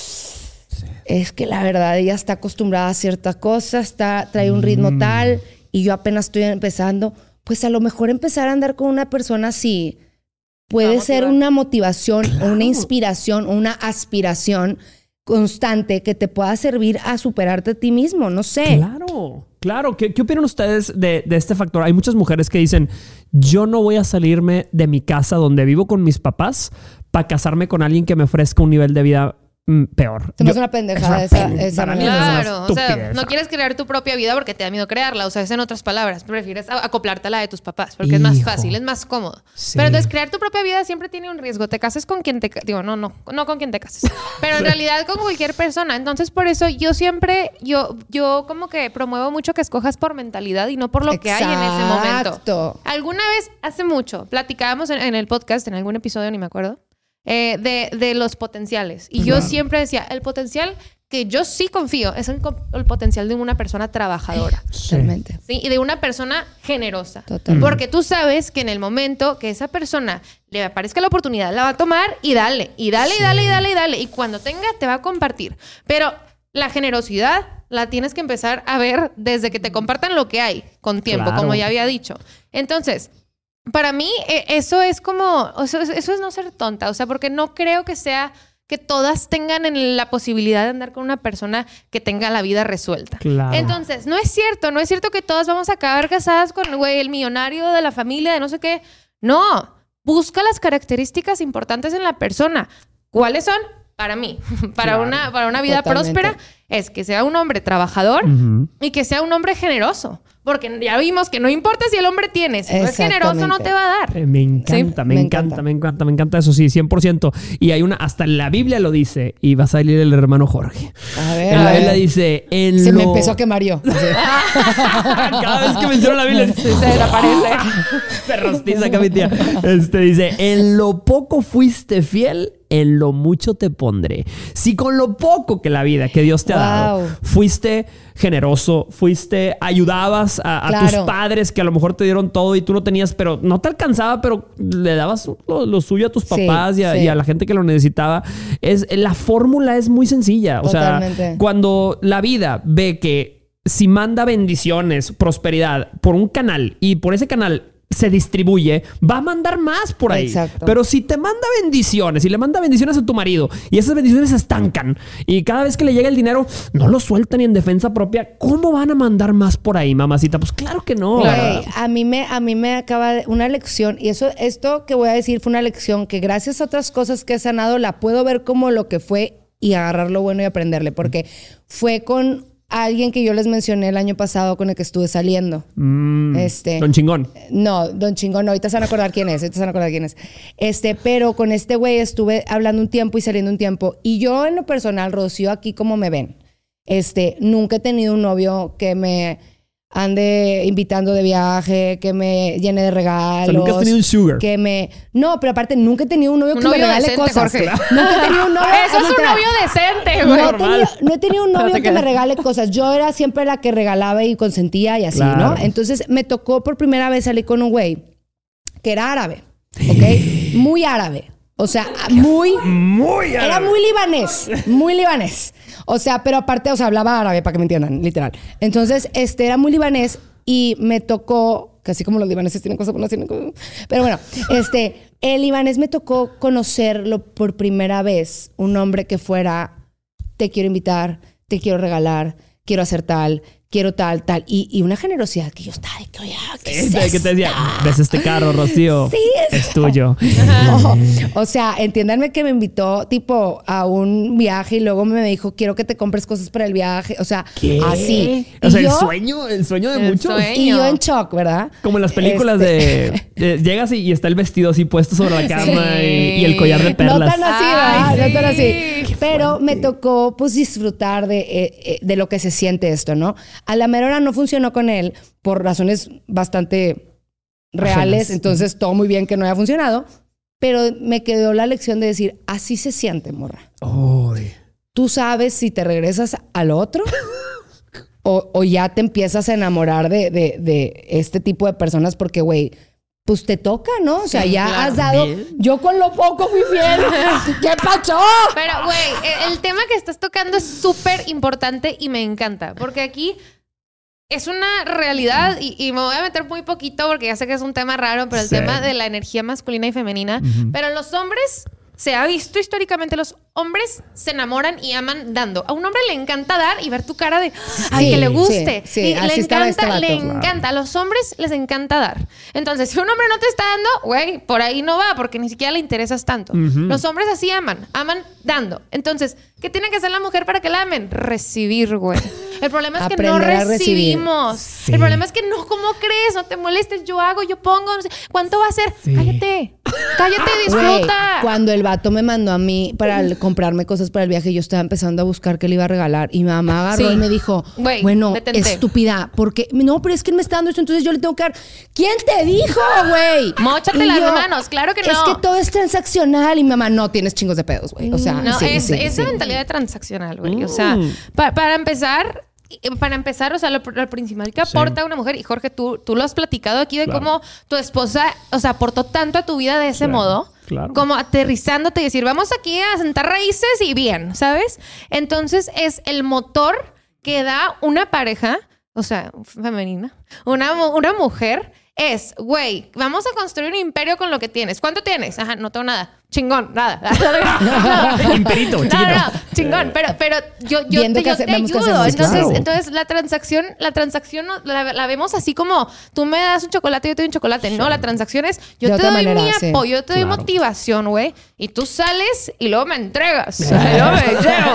Es que la verdad ella está acostumbrada a cierta cosa, trae un ritmo tal y yo apenas estoy empezando. Pues a lo mejor empezar a andar con una persona así puede ser una motivación o una inspiración o una aspiración constante que te pueda servir a superarte a ti mismo, no sé. Claro. ¿Qué opinan ustedes de este factor? Hay muchas mujeres que dicen, yo no voy a salirme de mi casa donde vivo con mis papás para casarme con alguien que me ofrezca un nivel de vida peor. Se me hace una pendejada esa para mí es manera. una Claro, o sea, estupidez. no quieres crear tu propia vida porque te da miedo crearla. O sea, es en otras palabras. Prefieres acoplarte a la de tus papás porque es más Hijo. fácil, es más cómodo. Sí. Pero entonces crear tu propia vida siempre tiene un riesgo. Te cases con quien te... Digo, no con quien te cases. Pero en realidad con cualquier persona. Entonces, por eso yo siempre... Yo como que promuevo mucho que escojas por mentalidad y no por lo que hay en ese momento. Exacto. Alguna vez, hace mucho, platicábamos en el podcast, en algún episodio, ni me acuerdo, de los potenciales. Y yo siempre decía, el potencial que yo sí confío es el potencial de una persona trabajadora. Totalmente. ¿Sí? Y de una persona generosa. Totalmente. Porque tú sabes que en el momento que esa persona le aparezca la oportunidad, la va a tomar y dale. Y dale, y dale, y dale, y dale. Y cuando tenga, te va a compartir. Pero la generosidad la tienes que empezar a ver desde que te compartan lo que hay con tiempo, Claro. como ya había dicho. Entonces... Para mí, eso es como... Eso es no ser tonta. O sea, porque no creo que sea... Que todas tengan la posibilidad de andar con una persona que tenga la vida resuelta. Claro. Entonces, no es cierto que todas vamos a acabar casadas con, güey, el millonario de la familia, de no sé qué. No. Busca las características importantes en la persona. ¿Cuáles son? Para mí, para una vida Totalmente. próspera, es que sea un hombre trabajador y que sea un hombre generoso. Porque ya vimos que no importa si el hombre tiene, si no es generoso no te va a dar. Me encanta, Sí, me me encanta, encanta. me encanta eso, sí, 100%. Y hay una, hasta la Biblia lo dice, y va a salir el hermano Jorge. A ver, En la a Biblia ver. dice, Se me empezó a quemar yo. Cada vez que menciona la Biblia se desaparece. Se rostiza acá mi tía. Dice, en lo poco fuiste fiel, en lo mucho te pondré. Si con lo poco que la vida que Dios te ha dado, Wow. fuiste generoso, ayudabas a Claro. tus padres que a lo mejor te dieron todo y tú no tenías, pero no te alcanzaba, pero le dabas lo suyo a tus Sí, papás y sí. a la gente que lo necesitaba. La fórmula es muy sencilla. O sea, Totalmente. cuando la vida ve que si manda bendiciones, prosperidad por un canal y por ese canal se distribuye, va a mandar más por ahí. Exacto. Pero si te manda bendiciones y le manda bendiciones a tu marido y esas bendiciones se estancan y cada vez que le llega el dinero no lo sueltan ni en defensa propia, ¿cómo van a mandar más por ahí, mamacita? Pues claro que no. Güey, a mí me acaba de una lección, y esto que voy a decir fue una lección que gracias a otras cosas que he sanado la puedo ver como lo que fue y agarrar lo bueno y aprenderle, porque fue con alguien que yo les mencioné el año pasado con el que estuve saliendo. Don Chingón. No, Don Chingón, no, ahorita se van a acordar quién es, pero con este güey estuve hablando un tiempo y saliendo un tiempo, y yo en lo personal, Rocío, aquí como me ven, nunca he tenido un novio que me ande invitando de viaje, que me llene de regalos. O sea, nunca has tenido un sugar. No, pero aparte nunca he tenido un novio Un que me novio regale decente, cosas. Jorge. Nunca he tenido un novio. Eso es un literal. novio decente, No güey. he tenido un novio que me regale cosas. Yo era siempre la que regalaba y consentía y así, Claro. ¿no? Entonces me tocó por primera vez salir con un güey que era árabe, ¿ok? Muy árabe. O sea, era muy libanés. O sea, pero aparte, o sea, hablaba árabe, para que me entiendan, literal. Entonces, era muy libanés y me tocó, que así como los libaneses tienen cosas buenas, tienen cosas... Pero bueno, el libanés me tocó conocerlo por primera vez. Un hombre que fuera, te quiero invitar, te quiero regalar, quiero hacer tal, quiero tal. Y una generosidad que yo estaba de que, oye, ¿qué es ¿Qué te decía? esta? ¿Ves este carro, Rocío? Sí, es tuyo. No, o sea, entiéndanme que me invitó tipo a un viaje y luego me dijo, quiero que te compres cosas para el viaje. O sea, ¿Qué? así. O sea, Y el yo- sueño de El muchos. sueño. Y yo en shock, ¿verdad? Como en las películas llegas y está el vestido así puesto sobre la cama Sí. y el collar de perlas. No tan así, Ay, ¿verdad? No tan sí. así. Pero me tocó pues disfrutar de lo que se siente esto, ¿no? A la mera hora no funcionó con él por razones bastante reales. Ajenas. Entonces todo muy bien que no haya funcionado. Pero me quedó la lección de decir, así se siente, morra. Uy. Tú sabes si te regresas al otro o ya te empiezas a enamorar de este tipo de personas porque, güey, pues te toca, ¿no? O sea, Sí, ya claro. has dado... Bien. Yo con lo poco fui fiel. ¿Qué pacho? Pero, güey, el tema que estás tocando es súper importante y me encanta. Porque aquí es una realidad y me voy a meter muy poquito porque ya sé que es un tema raro, pero el Sí. tema de la energía masculina y femenina. Pero los hombres se ha visto históricamente, los hombres se enamoran y aman dando. A un hombre le encanta dar y ver tu cara de ay, que le guste. Sí, y así le encanta. A los hombres les encanta dar. Entonces, si un hombre no te está dando, güey, por ahí no va, porque ni siquiera le interesas tanto. Los hombres así aman dando. Entonces, ¿qué tiene que hacer la mujer para que la amen? Recibir, güey. El problema es que no recibimos. Sí. El problema es que no, ¿cómo crees? No te molestes, yo hago, yo pongo, no sé. ¿Cuánto va a ser? Sí. Cállate y disfruta. Wey, cuando el vato me mandó a mí para comprarme cosas para el viaje, yo estaba empezando a buscar qué le iba a regalar y mi mamá agarró y me dijo, bueno, detente. Estúpida, porque no, pero es que él me está dando esto, entonces yo le tengo que dar. ¿Quién te dijo, güey? Móchate las manos, claro que no. Es que todo es transaccional y mi mamá, no, tienes chingos de pedos, güey. O sea, no, esa mentalidad de transaccional, güey. O sea, para empezar, o sea, lo principal que aporta una mujer, y Jorge, tú lo has platicado aquí de cómo tu esposa, o sea, aportó tanto a tu vida de ese modo, como aterrizándote y decir, vamos aquí a sentar raíces y bien, ¿sabes? Entonces es el motor que da una pareja, o sea, femenina, una mujer. Es, güey, vamos a construir un imperio con lo que tienes. ¿Cuánto tienes? Ajá, no tengo nada. Chingón, nada. Imperito, chiquito. No, chingón. Pero yo te ayudo. Entonces la transacción la vemos así como tú me das un chocolate y yo te doy un chocolate. Sí. No, la transacción es yo te doy mi apoyo, yo te doy motivación, güey. Y tú sales y luego me entregas. Y luego me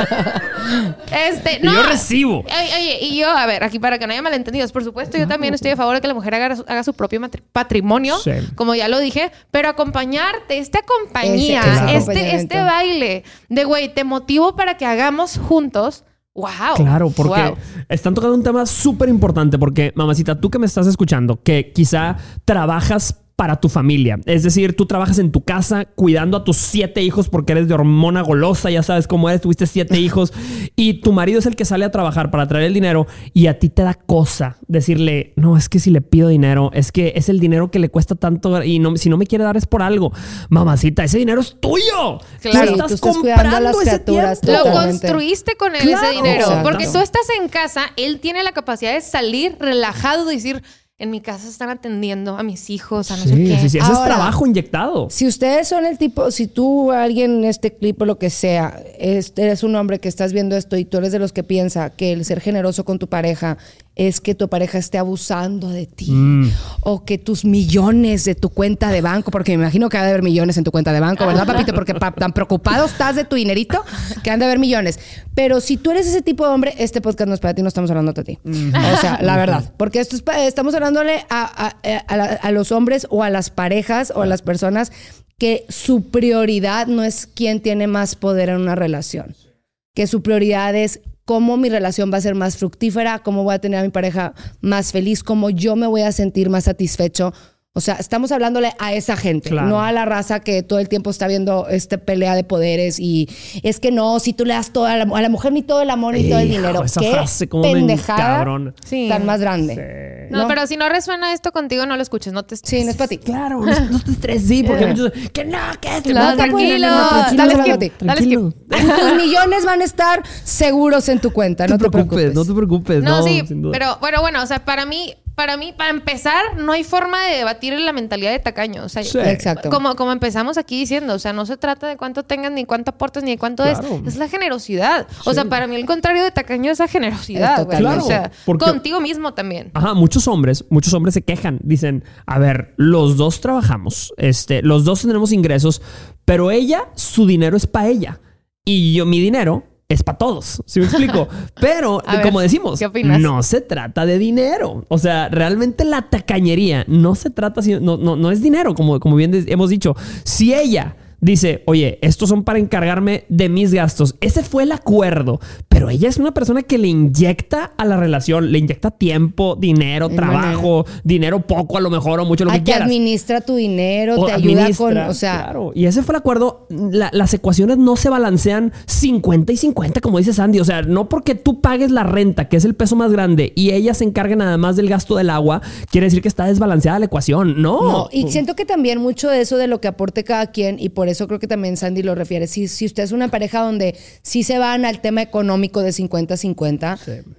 llevo. Y yo recibo. Oye, y yo, a ver, aquí para que no haya malentendidos, por supuesto, yo también estoy a favor de que la mujer haga su propio patrimonio, como ya lo dije, pero acompañarte, esta compañía, este baile de, güey, te motivo para que hagamos juntos. ¡Wow! Claro, porque están tocando un tema súper importante, porque, mamacita, tú que me estás escuchando, que quizá trabajas para tu familia. Es decir, tú trabajas en tu casa cuidando a tus 7 hijos porque eres de hormona golosa, ya sabes cómo eres, tuviste 7 hijos y tu marido es el que sale a trabajar para traer el dinero y a ti te da cosa decirle, no, es que si le pido dinero, es que es el dinero que le cuesta tanto y no, si no me quiere dar es por algo. Mamacita, ese dinero es tuyo. Claro, tú estás comprando a las criaturas. Lo construiste con él, ese dinero. Porque tú estás en casa, él tiene la capacidad de salir relajado y decir, en mi casa están atendiendo a mis hijos, a no sé qué. Sí, ese es trabajo inyectado. Si ustedes son el tipo, si tú, alguien en este clip o lo que sea, eres un hombre que estás viendo esto y tú eres de los que piensa que el ser generoso con tu pareja es que tu pareja esté abusando de ti o que tus millones de tu cuenta de banco, porque me imagino que ha de haber millones en tu cuenta de banco, ¿verdad, papito? Porque tan preocupado estás de tu dinerito que han de haber millones. Pero si tú eres ese tipo de hombre, este podcast no es para ti, no estamos hablando de ti. O sea, la verdad. Porque esto estamos hablándole a los hombres o a las parejas o a las personas que su prioridad no es quién tiene más poder en una relación. Que su prioridad es cómo mi relación va a ser más fructífera, cómo voy a tener a mi pareja más feliz, cómo yo me voy a sentir más satisfecho. O sea, estamos hablándole a esa gente, no a la raza que todo el tiempo está viendo pelea de poderes y es que no, si tú le das todo a la mujer ni todo el amor ni todo el dinero. Esa ¿Qué frase como pendejada tan más grande? Sí. No, pero si no resuena esto contigo, no lo escuches, no te estreses. Sí, no es para ti. Claro, no te estreses, sí, porque muchos que no, que no, tranquilo. Tranquilo. Tus millones van a estar seguros en tu cuenta, no te preocupes. No te preocupes. No, sí, pero bueno, o sea, para empezar, no hay forma de debatir la mentalidad de tacaño. O sea, exacto. Como empezamos aquí diciendo, o sea, no se trata de cuánto tengas, ni cuánto aportes, ni de cuánto es la generosidad. O sea, para mí el contrario de tacaño es la generosidad, güey. Claro, o sea, contigo mismo también. Ajá, muchos hombres se quejan. Dicen, a ver, los dos trabajamos, los dos tenemos ingresos, pero su dinero es para ella. Y mi dinero es para todos, ¿sí me explico? Pero, como decimos, no se trata de dinero. O sea, realmente la tacañería no se trata, no es dinero, como bien hemos dicho. Si ella dice, oye, estos son para encargarme de mis gastos, ese fue el acuerdo, pero ella es una persona que le inyecta a la relación, le inyecta tiempo, dinero, trabajo, dinero poco a lo mejor o mucho, lo que quieras. Administra tu dinero, te ayuda con, o sea... Claro, y ese fue el acuerdo. Las ecuaciones no se balancean 50 y 50, como dice Sandy. O sea, no porque tú pagues la renta, que es el peso más grande, y ella se encargue nada más del gasto del agua, quiere decir que está desbalanceada la ecuación. No. Y siento que también mucho de eso de lo que aporte cada quien, y por eso creo que también Sandy lo refiere. Si usted es una pareja donde sí se van al tema económico de 50-50,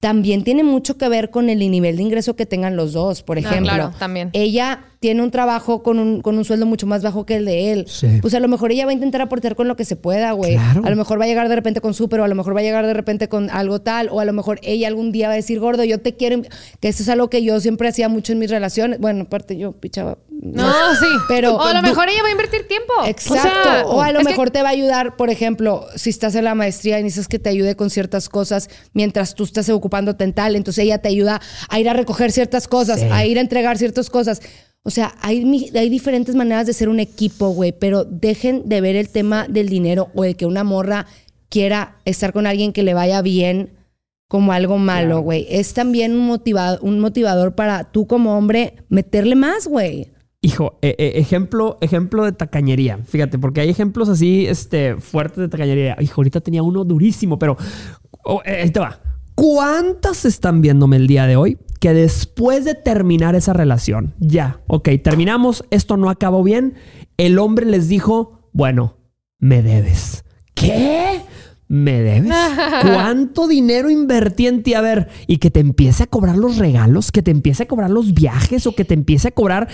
también tiene mucho que ver con el nivel de ingreso que tengan los dos. Por ejemplo, claro, también. Ella tiene un trabajo con un sueldo mucho más bajo que el de él. Sí. Pues a lo mejor ella va a intentar aportar con lo que se pueda, güey. Claro. A lo mejor va a llegar de repente con súper, o a lo mejor va a llegar de repente con algo tal, o a lo mejor ella algún día va a decir, gordo, yo te quiero. Que eso es algo que yo siempre hacía mucho en mis relaciones. Bueno, aparte yo pichaba. No, sí. Pero, o a lo mejor ella va a invertir tiempo. Exacto. O a lo es mejor te va a ayudar, por ejemplo, si estás en la maestría y necesitas que te ayude con ciertas cosas mientras tú estás ocupándote en tal, entonces ella te ayuda a ir a recoger ciertas cosas, Sí. a ir a entregar ciertas cosas. O sea, hay diferentes maneras de ser un equipo, güey, pero dejen de ver el tema del dinero o el que una morra quiera estar con alguien que le vaya bien como algo malo, güey. Es también un motivador para tú como hombre meterle más, güey. Hijo, ejemplo de tacañería. Fíjate, porque hay ejemplos así fuertes de tacañería. Hijo, ahorita tenía uno durísimo, pero ahí te va. ¿Cuántas están viéndome el día de hoy que después de terminar esa relación, ya, ok, terminamos, esto no acabó bien, el hombre les dijo, bueno, me debes? ¿Qué? ¿Me debes? ¿Cuánto dinero invertí en ti? A ver, y que te empiece a cobrar los regalos, que te empiece a cobrar los viajes o que te empiece a cobrar...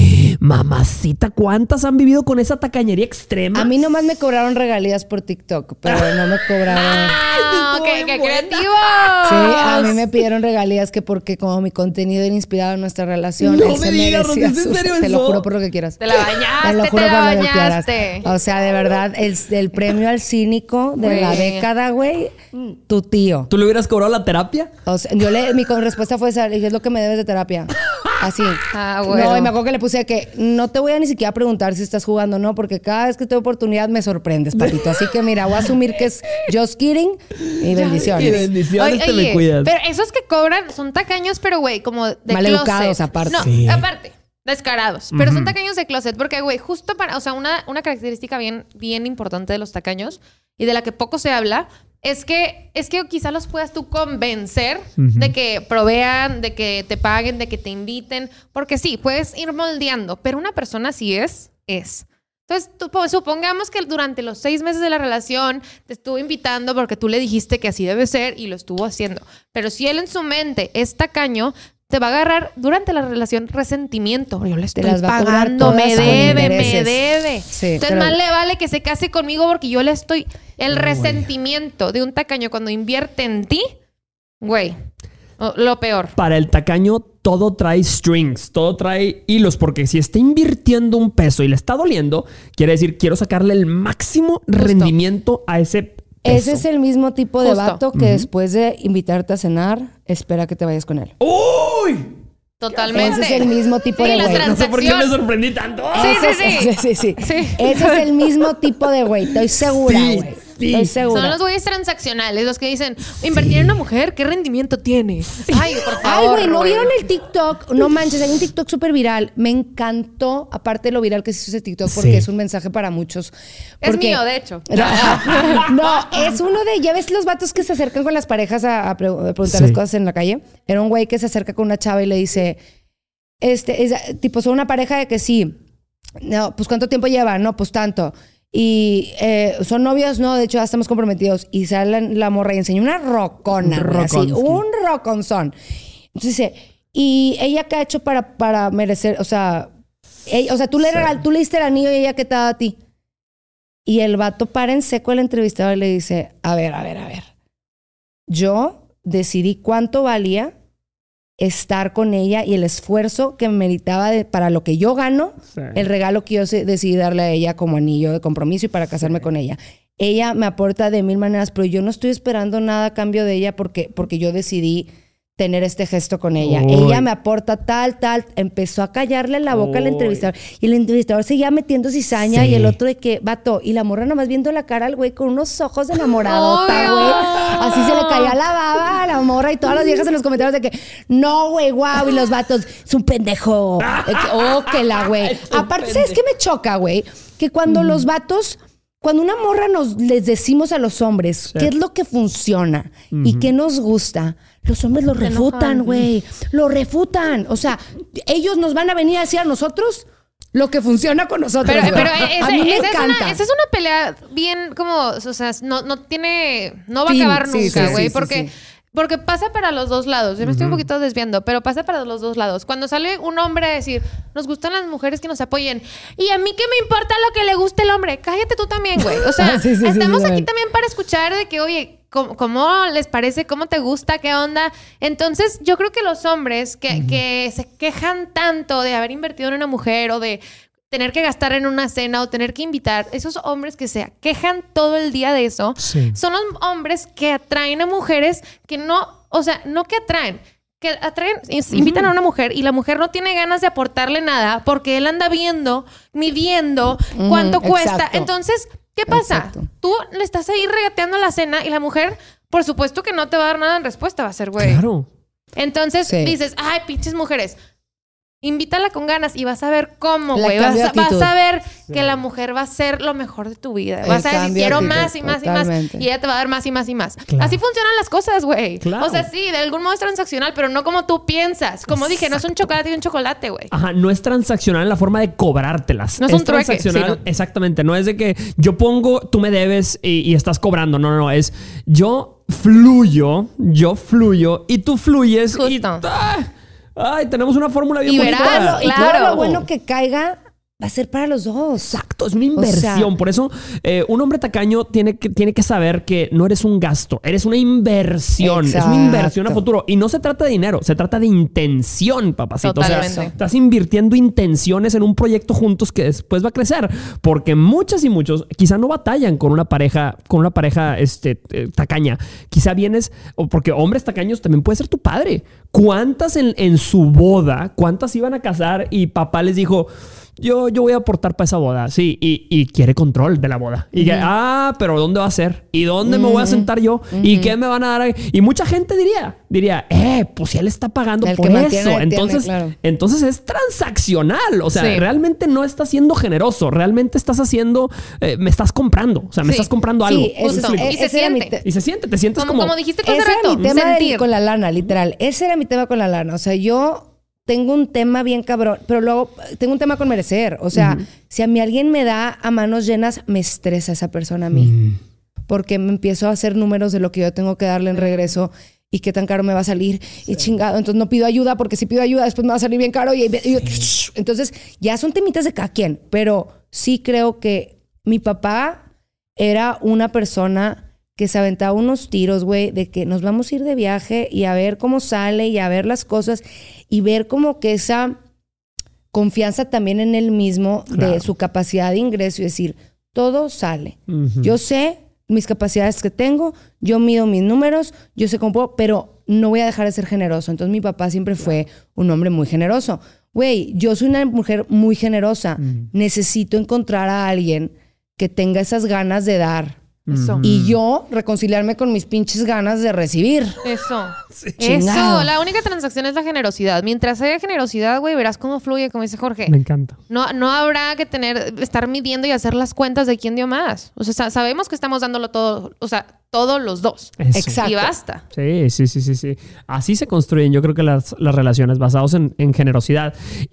Mamacita, ¿cuántas han vivido con esa tacañería extrema? A mí nomás me cobraron regalías por TikTok, pero no me cobraron... ¡Ah! ¡Qué creativos! Sí, a mí me pidieron regalías que porque como mi contenido era inspirado en nuestra relación, No él me se digas, merecía ¿es en serio te lo eso? juro por lo que quieras. Te la bañaste, Te lo juro te la por lo que quieras. bañaste. O sea, de verdad, el premio al cínico de la Güey. década, güey, tu tío. ¿Tú le hubieras cobrado la terapia? O sea, mi respuesta fue esa, le dije, es lo que me debes de terapia. Así. Ah, bueno. No, y me acuerdo que le puse que no te voy a ni siquiera preguntar si estás jugando o no, porque cada vez que tengo oportunidad me sorprendes, papito. Así que mira, voy a asumir que es just kidding y bendiciones. Y bendiciones, te me cuidas. Pero esos que cobran son tacaños, pero güey, como de Maleducados, closet. aparte. No, Sí. aparte. Descarados. Pero son tacaños de closet. Porque, güey, justo para... O sea, una característica bien importante de los tacaños y de la que poco se habla es que quizá los puedas tú convencer de que provean, de que te paguen, de que te inviten. Porque sí, puedes ir moldeando. Pero una persona así es. Entonces, supongamos que durante los 6 meses de la relación te estuvo invitando porque tú le dijiste que así debe ser y lo estuvo haciendo. Pero si él en su mente es tacaño, te va a agarrar durante la relación resentimiento. Yo le estoy las va a cobrar pagando, todas me con debe. intereses. Sí, Entonces, pero- más le vale que se case conmigo porque yo le estoy... El resentimiento de un tacaño cuando invierte en ti, güey, lo peor. Para el tacaño todo trae strings, todo trae hilos, porque si está invirtiendo un peso y le está doliendo, quiere decir, quiero sacarle el máximo rendimiento a ese peso. Ese es el mismo tipo de Justo. vato que después de invitarte a cenar, espera que te vayas con él. ¡Uy! Totalmente. Ese es el mismo tipo de las güey. No sé por qué me transacciones. sorprendí tanto. Sí. Ese es el mismo tipo de güey. Estoy segura, Sí, güey. sí. Estoy segura. Son los güeyes transaccionales, los que dicen, invertir en una mujer, ¿qué rendimiento tiene? Ay, por favor. Ay, güey, ¿no vieron el TikTok? No manches, hay un TikTok súper viral. Me encantó, aparte de lo viral que se hizo ese TikTok, porque Sí. es un mensaje para muchos. Es Porque- mío, de hecho. No, es uno de, ya ves los vatos que se acercan con las parejas a preguntarles Sí. cosas en la calle. Era un güey que se acerca con una chava y le dice, tipo, son una pareja de que sí. No, pues ¿cuánto tiempo llevan? No, pues tanto. Y son novios, no, de hecho ya estamos comprometidos. Y sale la morra y enseña una rocona, güey, así, Roconski. un roconzón. Entonces dice, ¿y ella qué ha hecho para merecer? O sea, tú le diste el anillo y ella qué te ha dado a ti. Y el vato para en seco al entrevistador y le dice, a ver. Yo decidí cuánto valía estar con ella y el esfuerzo que me meritaba para lo que yo gano, Sí. el regalo que yo decidí darle a ella como anillo de compromiso y para casarme con ella. Ella me aporta de 1000 maneras, pero yo no estoy esperando nada a cambio de ella porque yo decidí tener este gesto con ella. Uy. Ella me aporta tal. Empezó a callarle la boca al Uy. entrevistador. Y el entrevistador seguía metiendo cizaña Sí. y el otro de que, vato, y la morra nomás viendo la cara al güey con unos ojos de enamoradota, Obvio. güey. Así se le caía la baba a la morra y todas las viejas en los comentarios de que, no, güey, guau, y los vatos, es un pendejo. De que, que la güey. Es un Aparte, ¿sabes qué me choca, güey? Que cuando los vatos... Cuando una morra les decimos a los hombres qué es lo que funciona y qué nos gusta, los hombres lo Se refutan, enojan. güey. Lo refutan. O sea, ellos nos van a venir a decir a nosotros lo que funciona con nosotros. Pero güey. esa, a mí me esa encanta. es una pelea bien como, o sea, no va a Fin, acabar sí, nunca, sí, güey, sí, porque sí. Porque pasa para los dos lados. Yo me estoy un poquito desviando, pero pasa para los dos lados. Cuando sale un hombre a decir, nos gustan las mujeres que nos apoyen. Y a mí qué me importa lo que le guste el hombre. Cállate tú también, güey. O sea, estamos aquí también para escuchar de que, oye, ¿cómo les parece? ¿Cómo te gusta? ¿Qué onda? Entonces, yo creo que los hombres que se quejan tanto de haber invertido en una mujer o de tener que gastar en una cena o tener que invitar, esos hombres que se quejan todo el día de eso, son los hombres que atraen a mujeres que no, o sea, no que atraen, invitan a una mujer y la mujer no tiene ganas de aportarle nada porque él anda midiendo cuánto cuesta. Exacto. Entonces, ¿qué pasa? Exacto. Tú le estás ahí regateando la cena y la mujer, por supuesto que no te va a dar nada en respuesta, va a ser güey. Claro. Entonces dices, ay, pinches mujeres. Invítala con ganas y vas a ver cómo, güey. Vas a ver que la mujer va a ser lo mejor de tu vida. Vas a decir, quiero más y más y más. Y ella te va a dar más y más y más. Claro. Así funcionan las cosas, güey. Claro. O sea, sí, de algún modo es transaccional, pero no como tú piensas. Como dije, no es un chocolate y un chocolate, güey. Ajá, no es transaccional en la forma de cobrártelas. No es un trueque. Transaccional, Sí, no. Exactamente. No es de que yo pongo, tú me debes y estás cobrando. No. Es yo fluyo y tú fluyes. Justo. Y... Ay, tenemos una fórmula bien bonita. Verás, Y todo lo bueno que caiga va a ser para los dos. Exacto, es una inversión. O sea, por eso un hombre tacaño tiene que saber que no eres un gasto, eres una inversión. Exacto. Es una inversión a futuro. Y no se trata de dinero, se trata de intención, papacito. Totalmente. O sea, estás invirtiendo intenciones en un proyecto juntos que después va a crecer. Porque muchas y muchos quizá no batallan con una pareja tacaña. Quizá vienes, o porque hombres tacaños también puede ser tu padre. ¿Cuántas en su boda, cuántas iban a casar y papá les dijo... Yo voy a aportar para esa boda, sí, y quiere control de la boda. Y que, pero ¿dónde va a ser? ¿Y dónde me voy a sentar yo? ¿Y qué me van a dar? Y mucha gente diría, pues si él está pagando por eso. Entonces es transaccional. O sea, realmente no estás siendo generoso. Realmente estás haciendo, me estás comprando. O sea, me estás comprando algo. Y se siente. Y se siente, te sientes como dijiste tú hace ese rato. Era mi tema con la lana, literal. Ese era mi tema con la lana. O sea, yo... tengo un tema bien cabrón, pero luego tengo un tema con merecer. O sea, si a mí alguien me da a manos llenas, me estresa esa persona a mí. Porque me empiezo a hacer números de lo que yo tengo que darle en regreso y qué tan caro me va a salir. Y chingado, entonces no pido ayuda porque si pido ayuda después me va a salir bien caro. Entonces ya son temitas de cada quien. Pero sí creo que mi papá era una persona... que se aventaba unos tiros, güey, de que nos vamos a ir de viaje y a ver cómo sale y a ver las cosas y ver como que esa confianza también en él mismo de su capacidad de ingreso y decir, todo sale. Yo sé mis capacidades que tengo, yo mido mis números, yo sé cómo puedo, pero no voy a dejar de ser generoso. Entonces mi papá siempre fue un hombre muy generoso. Güey, yo soy una mujer muy generosa. Necesito encontrar a alguien que tenga esas ganas de dar. Eso. Y yo reconciliarme con mis pinches ganas de recibir. Eso. Chingado. La única transacción es la generosidad. Mientras haya generosidad, güey, verás cómo fluye, como dice Jorge. Me encanta. No habrá que estar midiendo y hacer las cuentas de quién dio más. O sea, sabemos que estamos dándolo todo, o sea, todos los dos. Eso. Exacto. Y basta. Sí. Así se construyen, yo creo que las relaciones basadas en generosidad.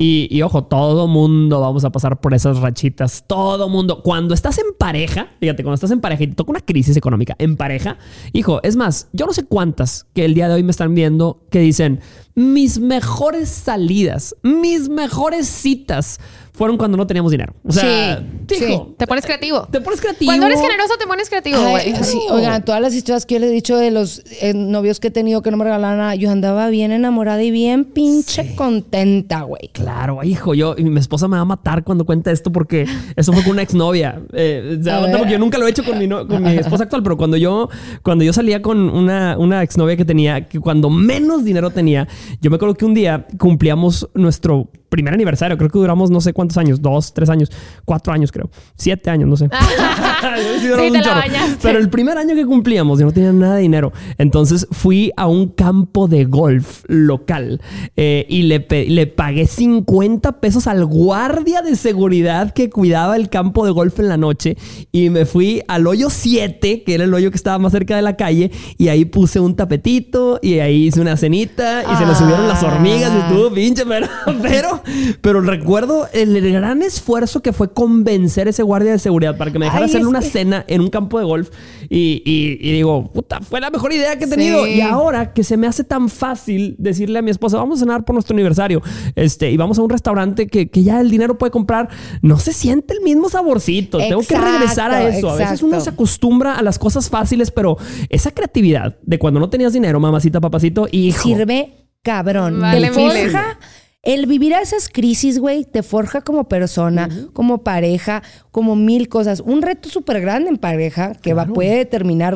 Y ojo, todo mundo vamos a pasar por esas rachitas. Todo mundo. Cuando estás en pareja, fíjate, cuando estás en pareja y te toca una crisis económica en pareja, hijo, es más, yo no sé cuántas que el día de hoy me están viendo que dicen, mis mejores salidas, mis mejores citas fueron cuando no teníamos dinero. O sea, hijo, Te pones creativo. Cuando eres generoso, te pones creativo, güey. Sí, oigan, todas las historias que yo les he dicho de los novios que he tenido que no me regalaban nada, yo andaba bien enamorada y bien pinche contenta, güey. Claro, hijo, mi esposa me va a matar cuando cuenta esto porque eso fue con una exnovia. Porque yo nunca lo he hecho con mi esposa actual, pero cuando yo salía con una exnovia que tenía, que cuando menos dinero tenía, yo me acuerdo que un día cumplíamos nuestro primer aniversario. Creo que duramos no sé cuántos años, 2, 3 años, 4 años creo, 7 años, no sé. Sí, te la bañaste. Pero el primer año que cumplíamos yo no tenía nada de dinero. Entonces fui a un campo de golf local y le pagué 50 pesos al guardia de seguridad que cuidaba el campo de golf en la noche y me fui al hoyo 7, que era el hoyo que estaba más cerca de la calle, y ahí puse un tapetito y ahí hice una cenita y se le subieron las hormigas y estuvo pinche, pero pero recuerdo el gran esfuerzo que fue convencer a ese guardia de seguridad para que me dejara hacerle una cena en un campo de golf. Y digo, puta, fue la mejor idea que he tenido. Sí. Y ahora que se me hace tan fácil decirle a mi esposa, vamos a cenar por nuestro aniversario, y vamos a un restaurante que ya el dinero puede comprar, no se siente el mismo saborcito. Tengo que regresar a eso. A veces uno se acostumbra a las cosas fáciles, pero esa creatividad de cuando no tenías dinero, mamacita, papacito, hijo. Sirve cabrón. Vale, Te forja. El vivir a esas crisis, güey, te forja como persona, como pareja, como mil cosas. Un reto súper grande en pareja que puede determinar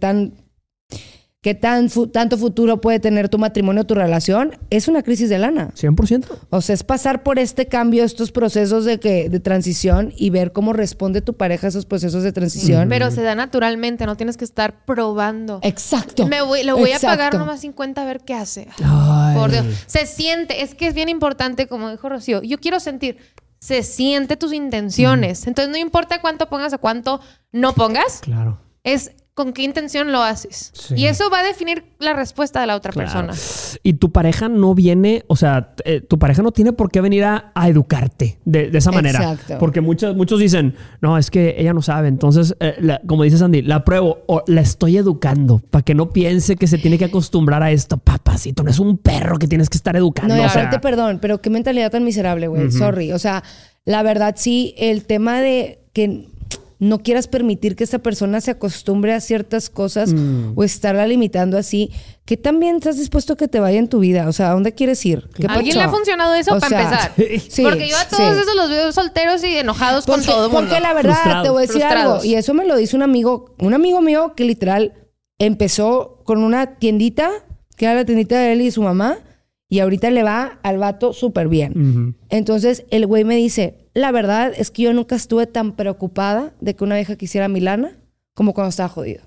tanto futuro puede tener tu matrimonio, tu relación, es una crisis de lana. 100%. O sea, es pasar por este cambio, estos procesos de transición y ver cómo responde tu pareja a esos procesos de transición. Pero se da naturalmente, no tienes que estar probando. Exacto. Le voy a pagar nomás 50 a ver qué hace. Ay. Por Dios. Se siente, es que es bien importante, como dijo Rocío, yo quiero sentir, se siente tus intenciones. Entonces no importa cuánto pongas o cuánto no pongas. Claro. Es con qué intención lo haces. Sí. Y eso va a definir la respuesta de la otra persona. Y tu pareja no viene, o sea, tu pareja no tiene por qué venir a educarte de esa manera. Exacto. Porque muchos dicen, no, es que ella no sabe. Entonces, como dice Sandy, la pruebo o la estoy educando para que no piense que se tiene que acostumbrar a esto. Papacito, no es un perro que tienes que estar educando. No, y o sea, aparte, perdón, pero qué mentalidad tan miserable, güey. Sorry. O sea, la verdad sí, el tema de que no quieras permitir que esa persona se acostumbre a ciertas cosas o estarla limitando así, que también estás dispuesto a que te vaya en tu vida. O sea, ¿a dónde quieres ir? ¿Qué ¿A alguien le ha pasó? funcionado eso O para sea, empezar? sí, Porque yo a todos esos los veo solteros y enojados con todo el mundo. Porque la verdad, Frustrados. te voy a decir algo. Y eso me lo dice un amigo mío que literal empezó con una tiendita, que era la tiendita de él y su mamá, y ahorita le va al vato súper bien. Entonces, el güey me dice, la verdad es que yo nunca estuve tan preocupada de que una vieja quisiera mi lana como cuando estaba jodido.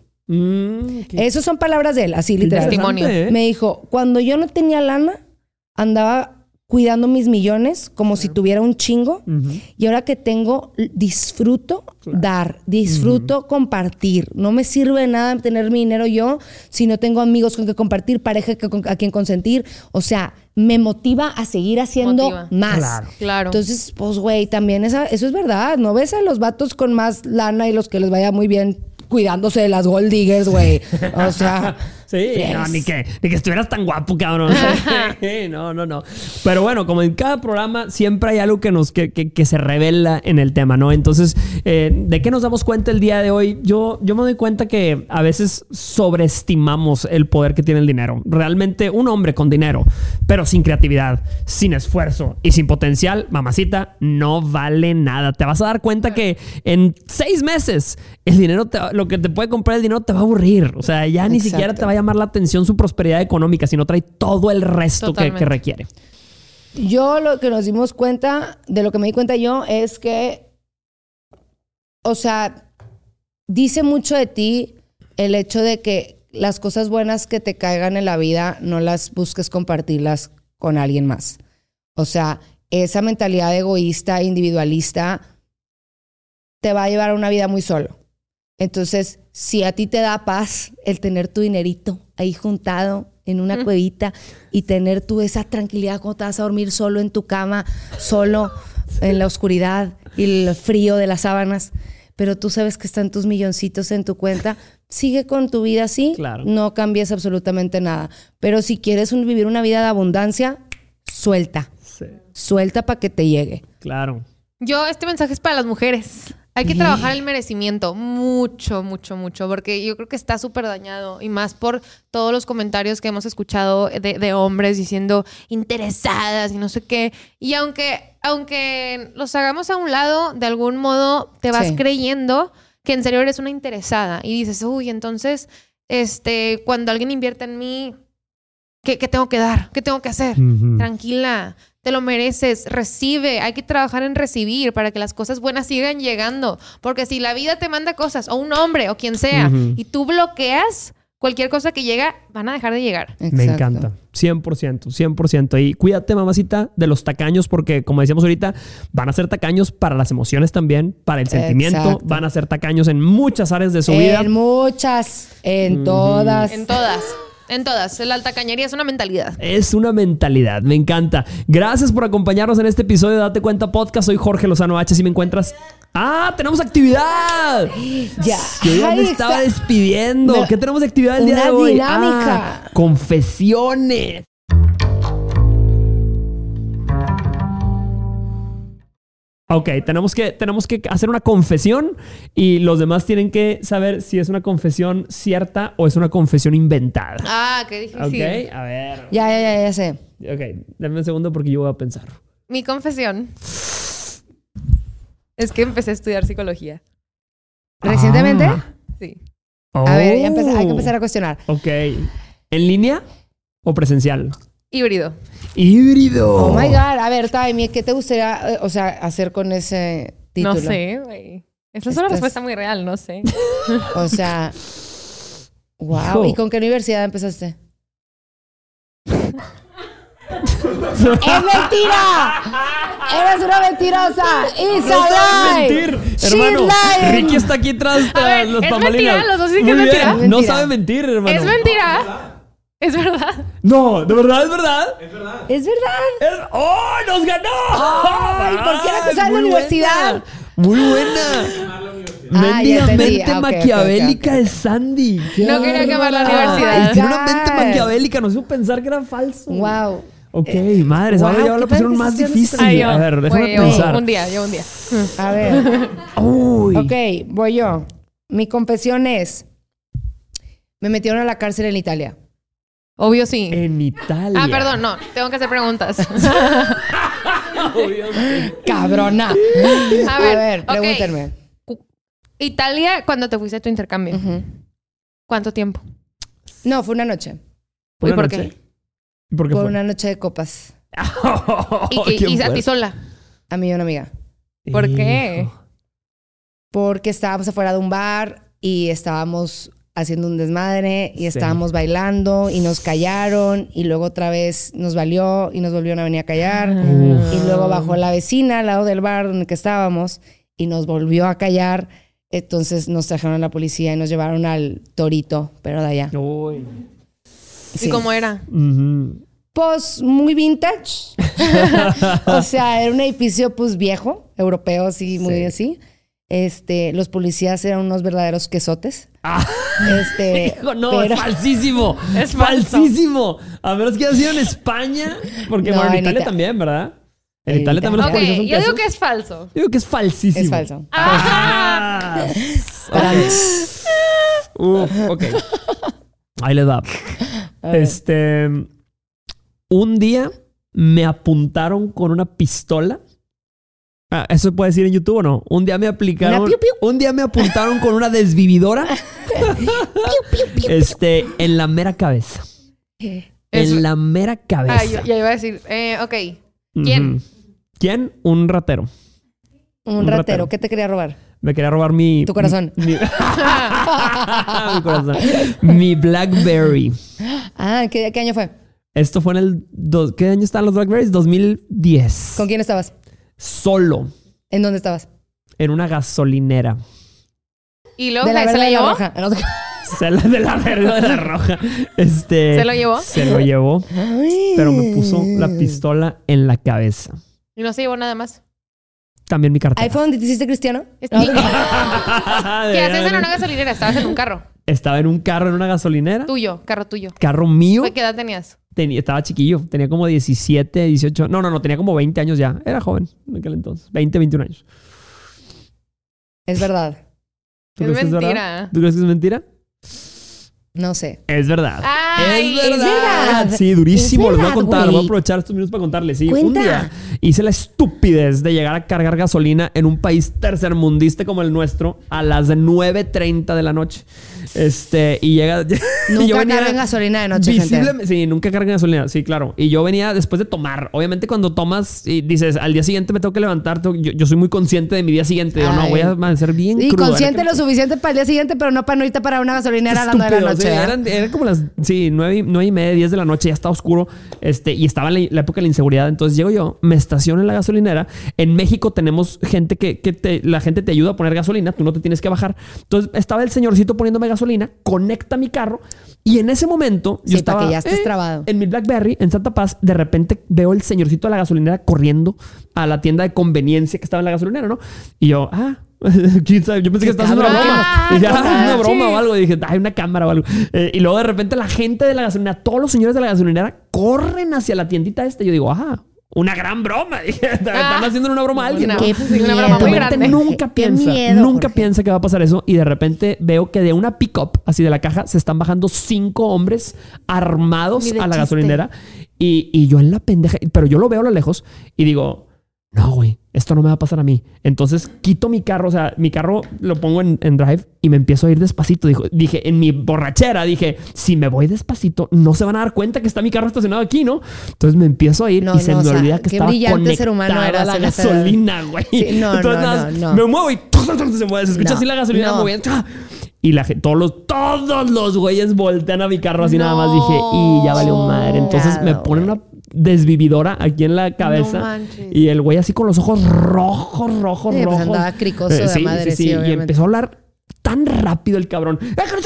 Esas son palabras de él, así literal. Testimonio. Me dijo, cuando yo no tenía lana, andaba cuidando mis millones como si tuviera un chingo. Y ahora que tengo, disfruto dar, disfruto compartir. No me sirve de nada tener mi dinero yo si no tengo amigos con que compartir, pareja a quien consentir. O sea, me motiva a seguir haciendo más. Claro. Entonces, pues, güey, también eso es verdad. No ves a los vatos con más lana y los que les vaya muy bien cuidándose de las gold diggers, güey. O sea... Sí, no, ni que estuvieras tan guapo, cabrón. No. Pero bueno, como en cada programa, siempre hay algo que se revela en el tema, ¿no? Entonces, ¿de qué nos damos cuenta el día de hoy? Yo me doy cuenta que a veces sobreestimamos el poder que tiene el dinero. Realmente, un hombre con dinero, pero sin creatividad, sin esfuerzo y sin potencial, mamacita, no vale nada. Te vas a dar cuenta que en 6 meses el dinero, lo que te puede comprar el dinero te va a aburrir. O sea, ya ni siquiera te va a llamar la atención su prosperidad económica, sino trae todo el resto que requiere. Yo lo que nos dimos cuenta, de lo que me di cuenta yo, es que, o sea, dice mucho de ti el hecho de que las cosas buenas que te caigan en la vida no las busques compartirlas con alguien más. O sea, esa mentalidad egoísta, individualista, te va a llevar a una vida muy solo. Entonces, si a ti te da paz el tener tu dinerito ahí juntado en una cuevita y tener tú esa tranquilidad cuando te vas a dormir solo en tu cama, solo en la oscuridad y el frío de las sábanas, pero tú sabes que están tus milloncitos en tu cuenta, sigue con tu vida así, claro. No cambies absolutamente nada. Pero si quieres vivir una vida de abundancia, suelta. Sí. Suelta para que te llegue. Claro. Este mensaje es para las mujeres. Hay que trabajar el merecimiento mucho, porque yo creo que está súper dañado y más por todos los comentarios que hemos escuchado de hombres diciendo interesadas y no sé qué. Y aunque los hagamos a un lado, de algún modo te vas creyendo que en serio eres una interesada y dices, uy, entonces, cuando alguien invierte en mí, ¿qué tengo que dar? ¿Qué tengo que hacer? Tranquila. Te lo mereces, recibe. Hay que trabajar en recibir para que las cosas buenas sigan llegando. Porque si la vida te manda cosas, o un hombre, o quien sea, y tú bloqueas, cualquier cosa que llega, van a dejar de llegar. Exacto. Me encanta. 100%. Y cuídate, mamacita, de los tacaños, porque como decíamos ahorita, van a ser tacaños para las emociones también, para el sentimiento. Exacto. Van a ser tacaños en muchas áreas de su vida. En muchas, en todas. En todas. En todas. La altacañería es una mentalidad. Es una mentalidad, me encanta. Gracias por acompañarnos en este episodio de Date Cuenta Podcast. Soy Jorge Lozano H. Si me encuentras... ¡Ah! ¡Tenemos actividad! Ya. Yo ya me estaba despidiendo. ¿Qué tenemos de actividad el día de hoy? Una dinámica. Confesiones. Ok, tenemos que hacer una confesión y los demás tienen que saber si es una confesión cierta o es una confesión inventada. Ah, qué difícil. Ok, a ver. Ya sé. Ok, dame un segundo porque yo voy a pensar. Mi confesión es que empecé a estudiar psicología. ¿Recientemente? Sí. A ver, hay que empezar a cuestionar. Ok. ¿En línea o presencial? Híbrido. Híbrido. Oh my God. A ver, Taimi, ¿qué te gustaría, hacer con ese título? No sé, güey. Esa es una respuesta muy real, no sé. O sea, wow. Hijo. ¿Y con qué universidad empezaste? ¡Es mentira! ¡Eres una mentirosa! ¡It's No a sabe lie! mentir. She's Hermano, lying. Ricky está aquí atrás A ver, los ¿es pambalinas. mentira? Los dos dicen que Muy es bien. mentira. No Mentira. sabe mentir, hermano. Es mentira. Es verdad. No, ¿de verdad es verdad? ¡Es verdad! ¡Oh, nos ganó! Ay, ¿por qué no te sales de la Muy universidad? buena. Muy buena. Ah, ya entendí. Mendigamente Ok, maquiavélica ok. de Sandy. ¡Qué No quería acabar la bárbara! universidad. Tiene una mente God. maquiavélica. No supo pensar que era falso. Wow. Ok, madres. Ahora wow, ya qué lo pusieron padre más que estás difícil. Ay, yo. A ver, déjame Güey, pensar. un día. A ver. Uy. Ok, voy yo. Mi confesión es... Me metieron a la cárcel en Italia. Obvio sí. En Italia. Ah, perdón, no. Tengo que hacer preguntas. Obvio sí. ¡Cabrona! A A ver, ok. pregúntenme. Italia, cuando te fuiste a tu intercambio. Ujú. ¿Cuánto tiempo? No, fue una noche. ¿Y ¿Una por noche? qué? ¿Y por qué Fue fue? una noche de copas. Y a ti sola. A mí y una amiga. ¿Por qué? Porque estábamos afuera de un bar y estábamos haciendo un desmadre y estábamos bailando y nos callaron y luego otra vez nos valió y nos volvieron a venir a callar. Y luego bajó la vecina al lado del bar donde que estábamos y nos volvió a callar. Entonces nos trajeron a la policía y nos llevaron al Torito, pero de allá. Uy. Sí. ¿Y cómo era? Ujú. Pues muy vintage. O sea, era un edificio pues viejo, europeo, así, muy Sí. así. Los policías eran unos verdaderos quesotes. Ah. Hijo, no, pero- es falsísimo. Es falso. falsísimo. A menos que haya sido en España. Porque No, bueno, en en Italia Ita- también, ¿verdad? En En Italia también los Ok, policías son yo digo quesos. que es falso. Yo digo que es falsísimo. Es falso. ¡Ah! Ok. Ahí les va. A ver. Un día me apuntaron con una pistola. Ah, ¿eso se puede decir en YouTube o no? Un día me aplicaron. Una piu, piu. Un día me apuntaron con una desvividora. En la mera cabeza. En la mera cabeza. Ah, yo iba a decir. Ok. ¿Quién? Ujú. ¿Quién? Un ratero. Un ratero. ¿Qué te quería robar? Me quería robar mi... Tu corazón. Mi mi corazón. Mi BlackBerry. Ah, ¿qué año fue? Esto fue en el... ¿Qué año están los BlackBerries? 2010. ¿Con quién estabas? Solo. ¿En dónde estabas? En una gasolinera. Y luego De la se verde la de la llevó. roja. De la verde o de la roja. ¿Se lo llevó? Se lo llevó. Ay. Pero me puso la pistola en la cabeza. Y no se llevó nada más. También mi cartera. ¿Ahí fue donde te hiciste cristiano? ¿Qué No, haces en una gasolinera? Estabas en un carro. Estaba en un carro, en una gasolinera. Tuyo, carro tuyo. Carro mío. ¿Qué edad tenías? Estaba chiquillo. Tenía como 17, 18. No. Tenía como 20 años ya. Era joven en aquel entonces. 20, 21 años. Es verdad. ¿Tú Es crees que mentira. verdad? ¿Tú crees que es mentira? No sé. Es verdad. Ay, es es verdad. Sí, durísimo. Es Les voy a verdad, contar. güey. Voy a aprovechar estos minutos para contarles. Sí, Cuenta. un día hice la estupidez de llegar a cargar gasolina en un país tercermundista como el nuestro a las 9:30 de la noche. Y llega... Nunca carguen gasolina de noche, gente. Sí, nunca carguen gasolina. Sí, claro. Y yo venía después de tomar. Obviamente cuando tomas y dices, al día siguiente me tengo que levantar. Yo soy muy consciente de mi día siguiente. Digo, no, Ay. voy a amanecer bien Y crudo. consciente Era lo suficiente para el día siguiente, pero no para no irte para una gasolinera a las 9 de la estúpido, noche. sí, ¿verdad? eran como las 9:30, 10 de la noche, ya estaba oscuro. Y estaba en la época de la inseguridad. Entonces llego yo, me estaciono en la gasolinera. En México tenemos gente la gente te ayuda a poner gasolina, tú no te tienes que bajar. Entonces estaba el señorcito poniéndome gasolina, conecta mi carro y en ese momento yo estaba para que ya estés trabado. En mi BlackBerry, en Santa Paz, de repente veo el señorcito de la gasolinera corriendo a la tienda de conveniencia que estaba en la gasolinera, ¿no? Y yo, quién sabe, yo pensé que estaba haciendo una broma. Dije, una broma o algo. Y dije, hay una cámara o algo. Y luego de repente la gente de la gasolinera, todos los señores de la gasolinera corren hacia la tiendita esta. Y yo digo, una gran broma. Dije, están haciendo una broma a alguien. Una broma muy grande. Nunca piensa que va a pasar eso. Y de repente veo que de una pick-up, así de la caja, se están bajando 5 hombres armados a la gasolinera. Y yo en la pendeja, pero yo lo veo a lo lejos y digo, no, güey, esto no me va a pasar a mí. Entonces quito mi carro, o sea, mi carro lo pongo en drive y me empiezo a ir despacito. Dije, en mi borrachera, dije, si me voy despacito, no se van a dar cuenta que está mi carro estacionado aquí, ¿no? Entonces me empiezo a ir y se me olvida que estaba conectada a la gasolina, güey. Sí, entonces me muevo y se mueve. Se escucha así la gasolina moviendo. Y todos los güeyes voltean a mi carro así nada más. Dije, y ya valió madre. Entonces me ponen una desvividora aquí en la cabeza. Y el güey así con los ojos rojos. Pues andaba cricoso de madre, sí, y empezó a hablar tan rápido el cabrón.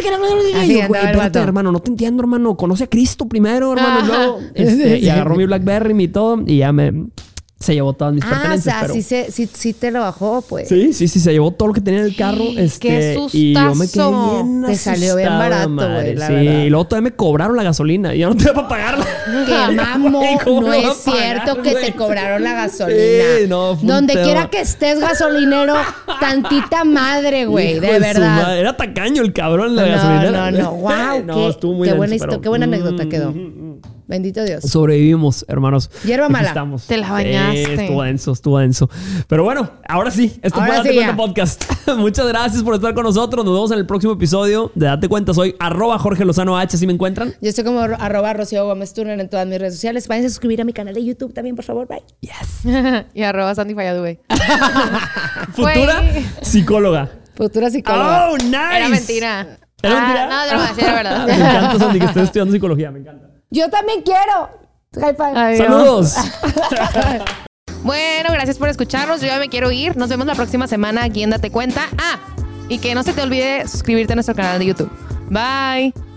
Espérate, hermano, no te entiendo, hermano. Conoce a Cristo primero, hermano. Luego, y agarró mi BlackBerry y todo. Y ya se llevó todas mis pertenencias. O sea, sí te lo bajó, pues. Sí, se llevó todo lo que tenía en el carro. ¡Qué sustazo! Y yo me quedé bien te salió bien barato, güey, la verdad. Y luego todavía me cobraron la gasolina. Y ya no tenía para pagarla. ¡Qué mamón! No es cierto que te cobraron la gasolina. Sí, donde quiera que estés, gasolinero, tantita madre, güey, de verdad. Era tacaño el cabrón la gasolinera. No. Wow, estuvo muy qué buena anécdota quedó. Bendito Dios. Sobrevivimos, hermanos. Hierba mala. Estamos. Te la bañaste. Estuvo denso. Pero bueno, ahora sí. Esto fue Date Cuenta Podcast. Muchas gracias por estar con nosotros. Nos vemos en el próximo episodio de Date Cuenta. Soy @Jorge Lozano H. ¿Así me encuentran? Yo estoy como @Rocío Gómez Turner en todas mis redes sociales. Vayan a suscribir a mi canal de YouTube también, por favor. Bye. Yes. Y @Sandy Falladue. Futura psicóloga. Futura psicóloga. Oh, nice. Era mentira. ¿Era mentira? No, sí, era verdad. Me encanta, Sandy, que estés estudiando psicología. Me encanta. Yo también quiero. High five. Saludos. Bueno, gracias por escucharnos. Yo ya me quiero ir. Nos vemos la próxima semana aquí en Date Cuenta. Y que no se te olvide suscribirte a nuestro canal de YouTube. Bye.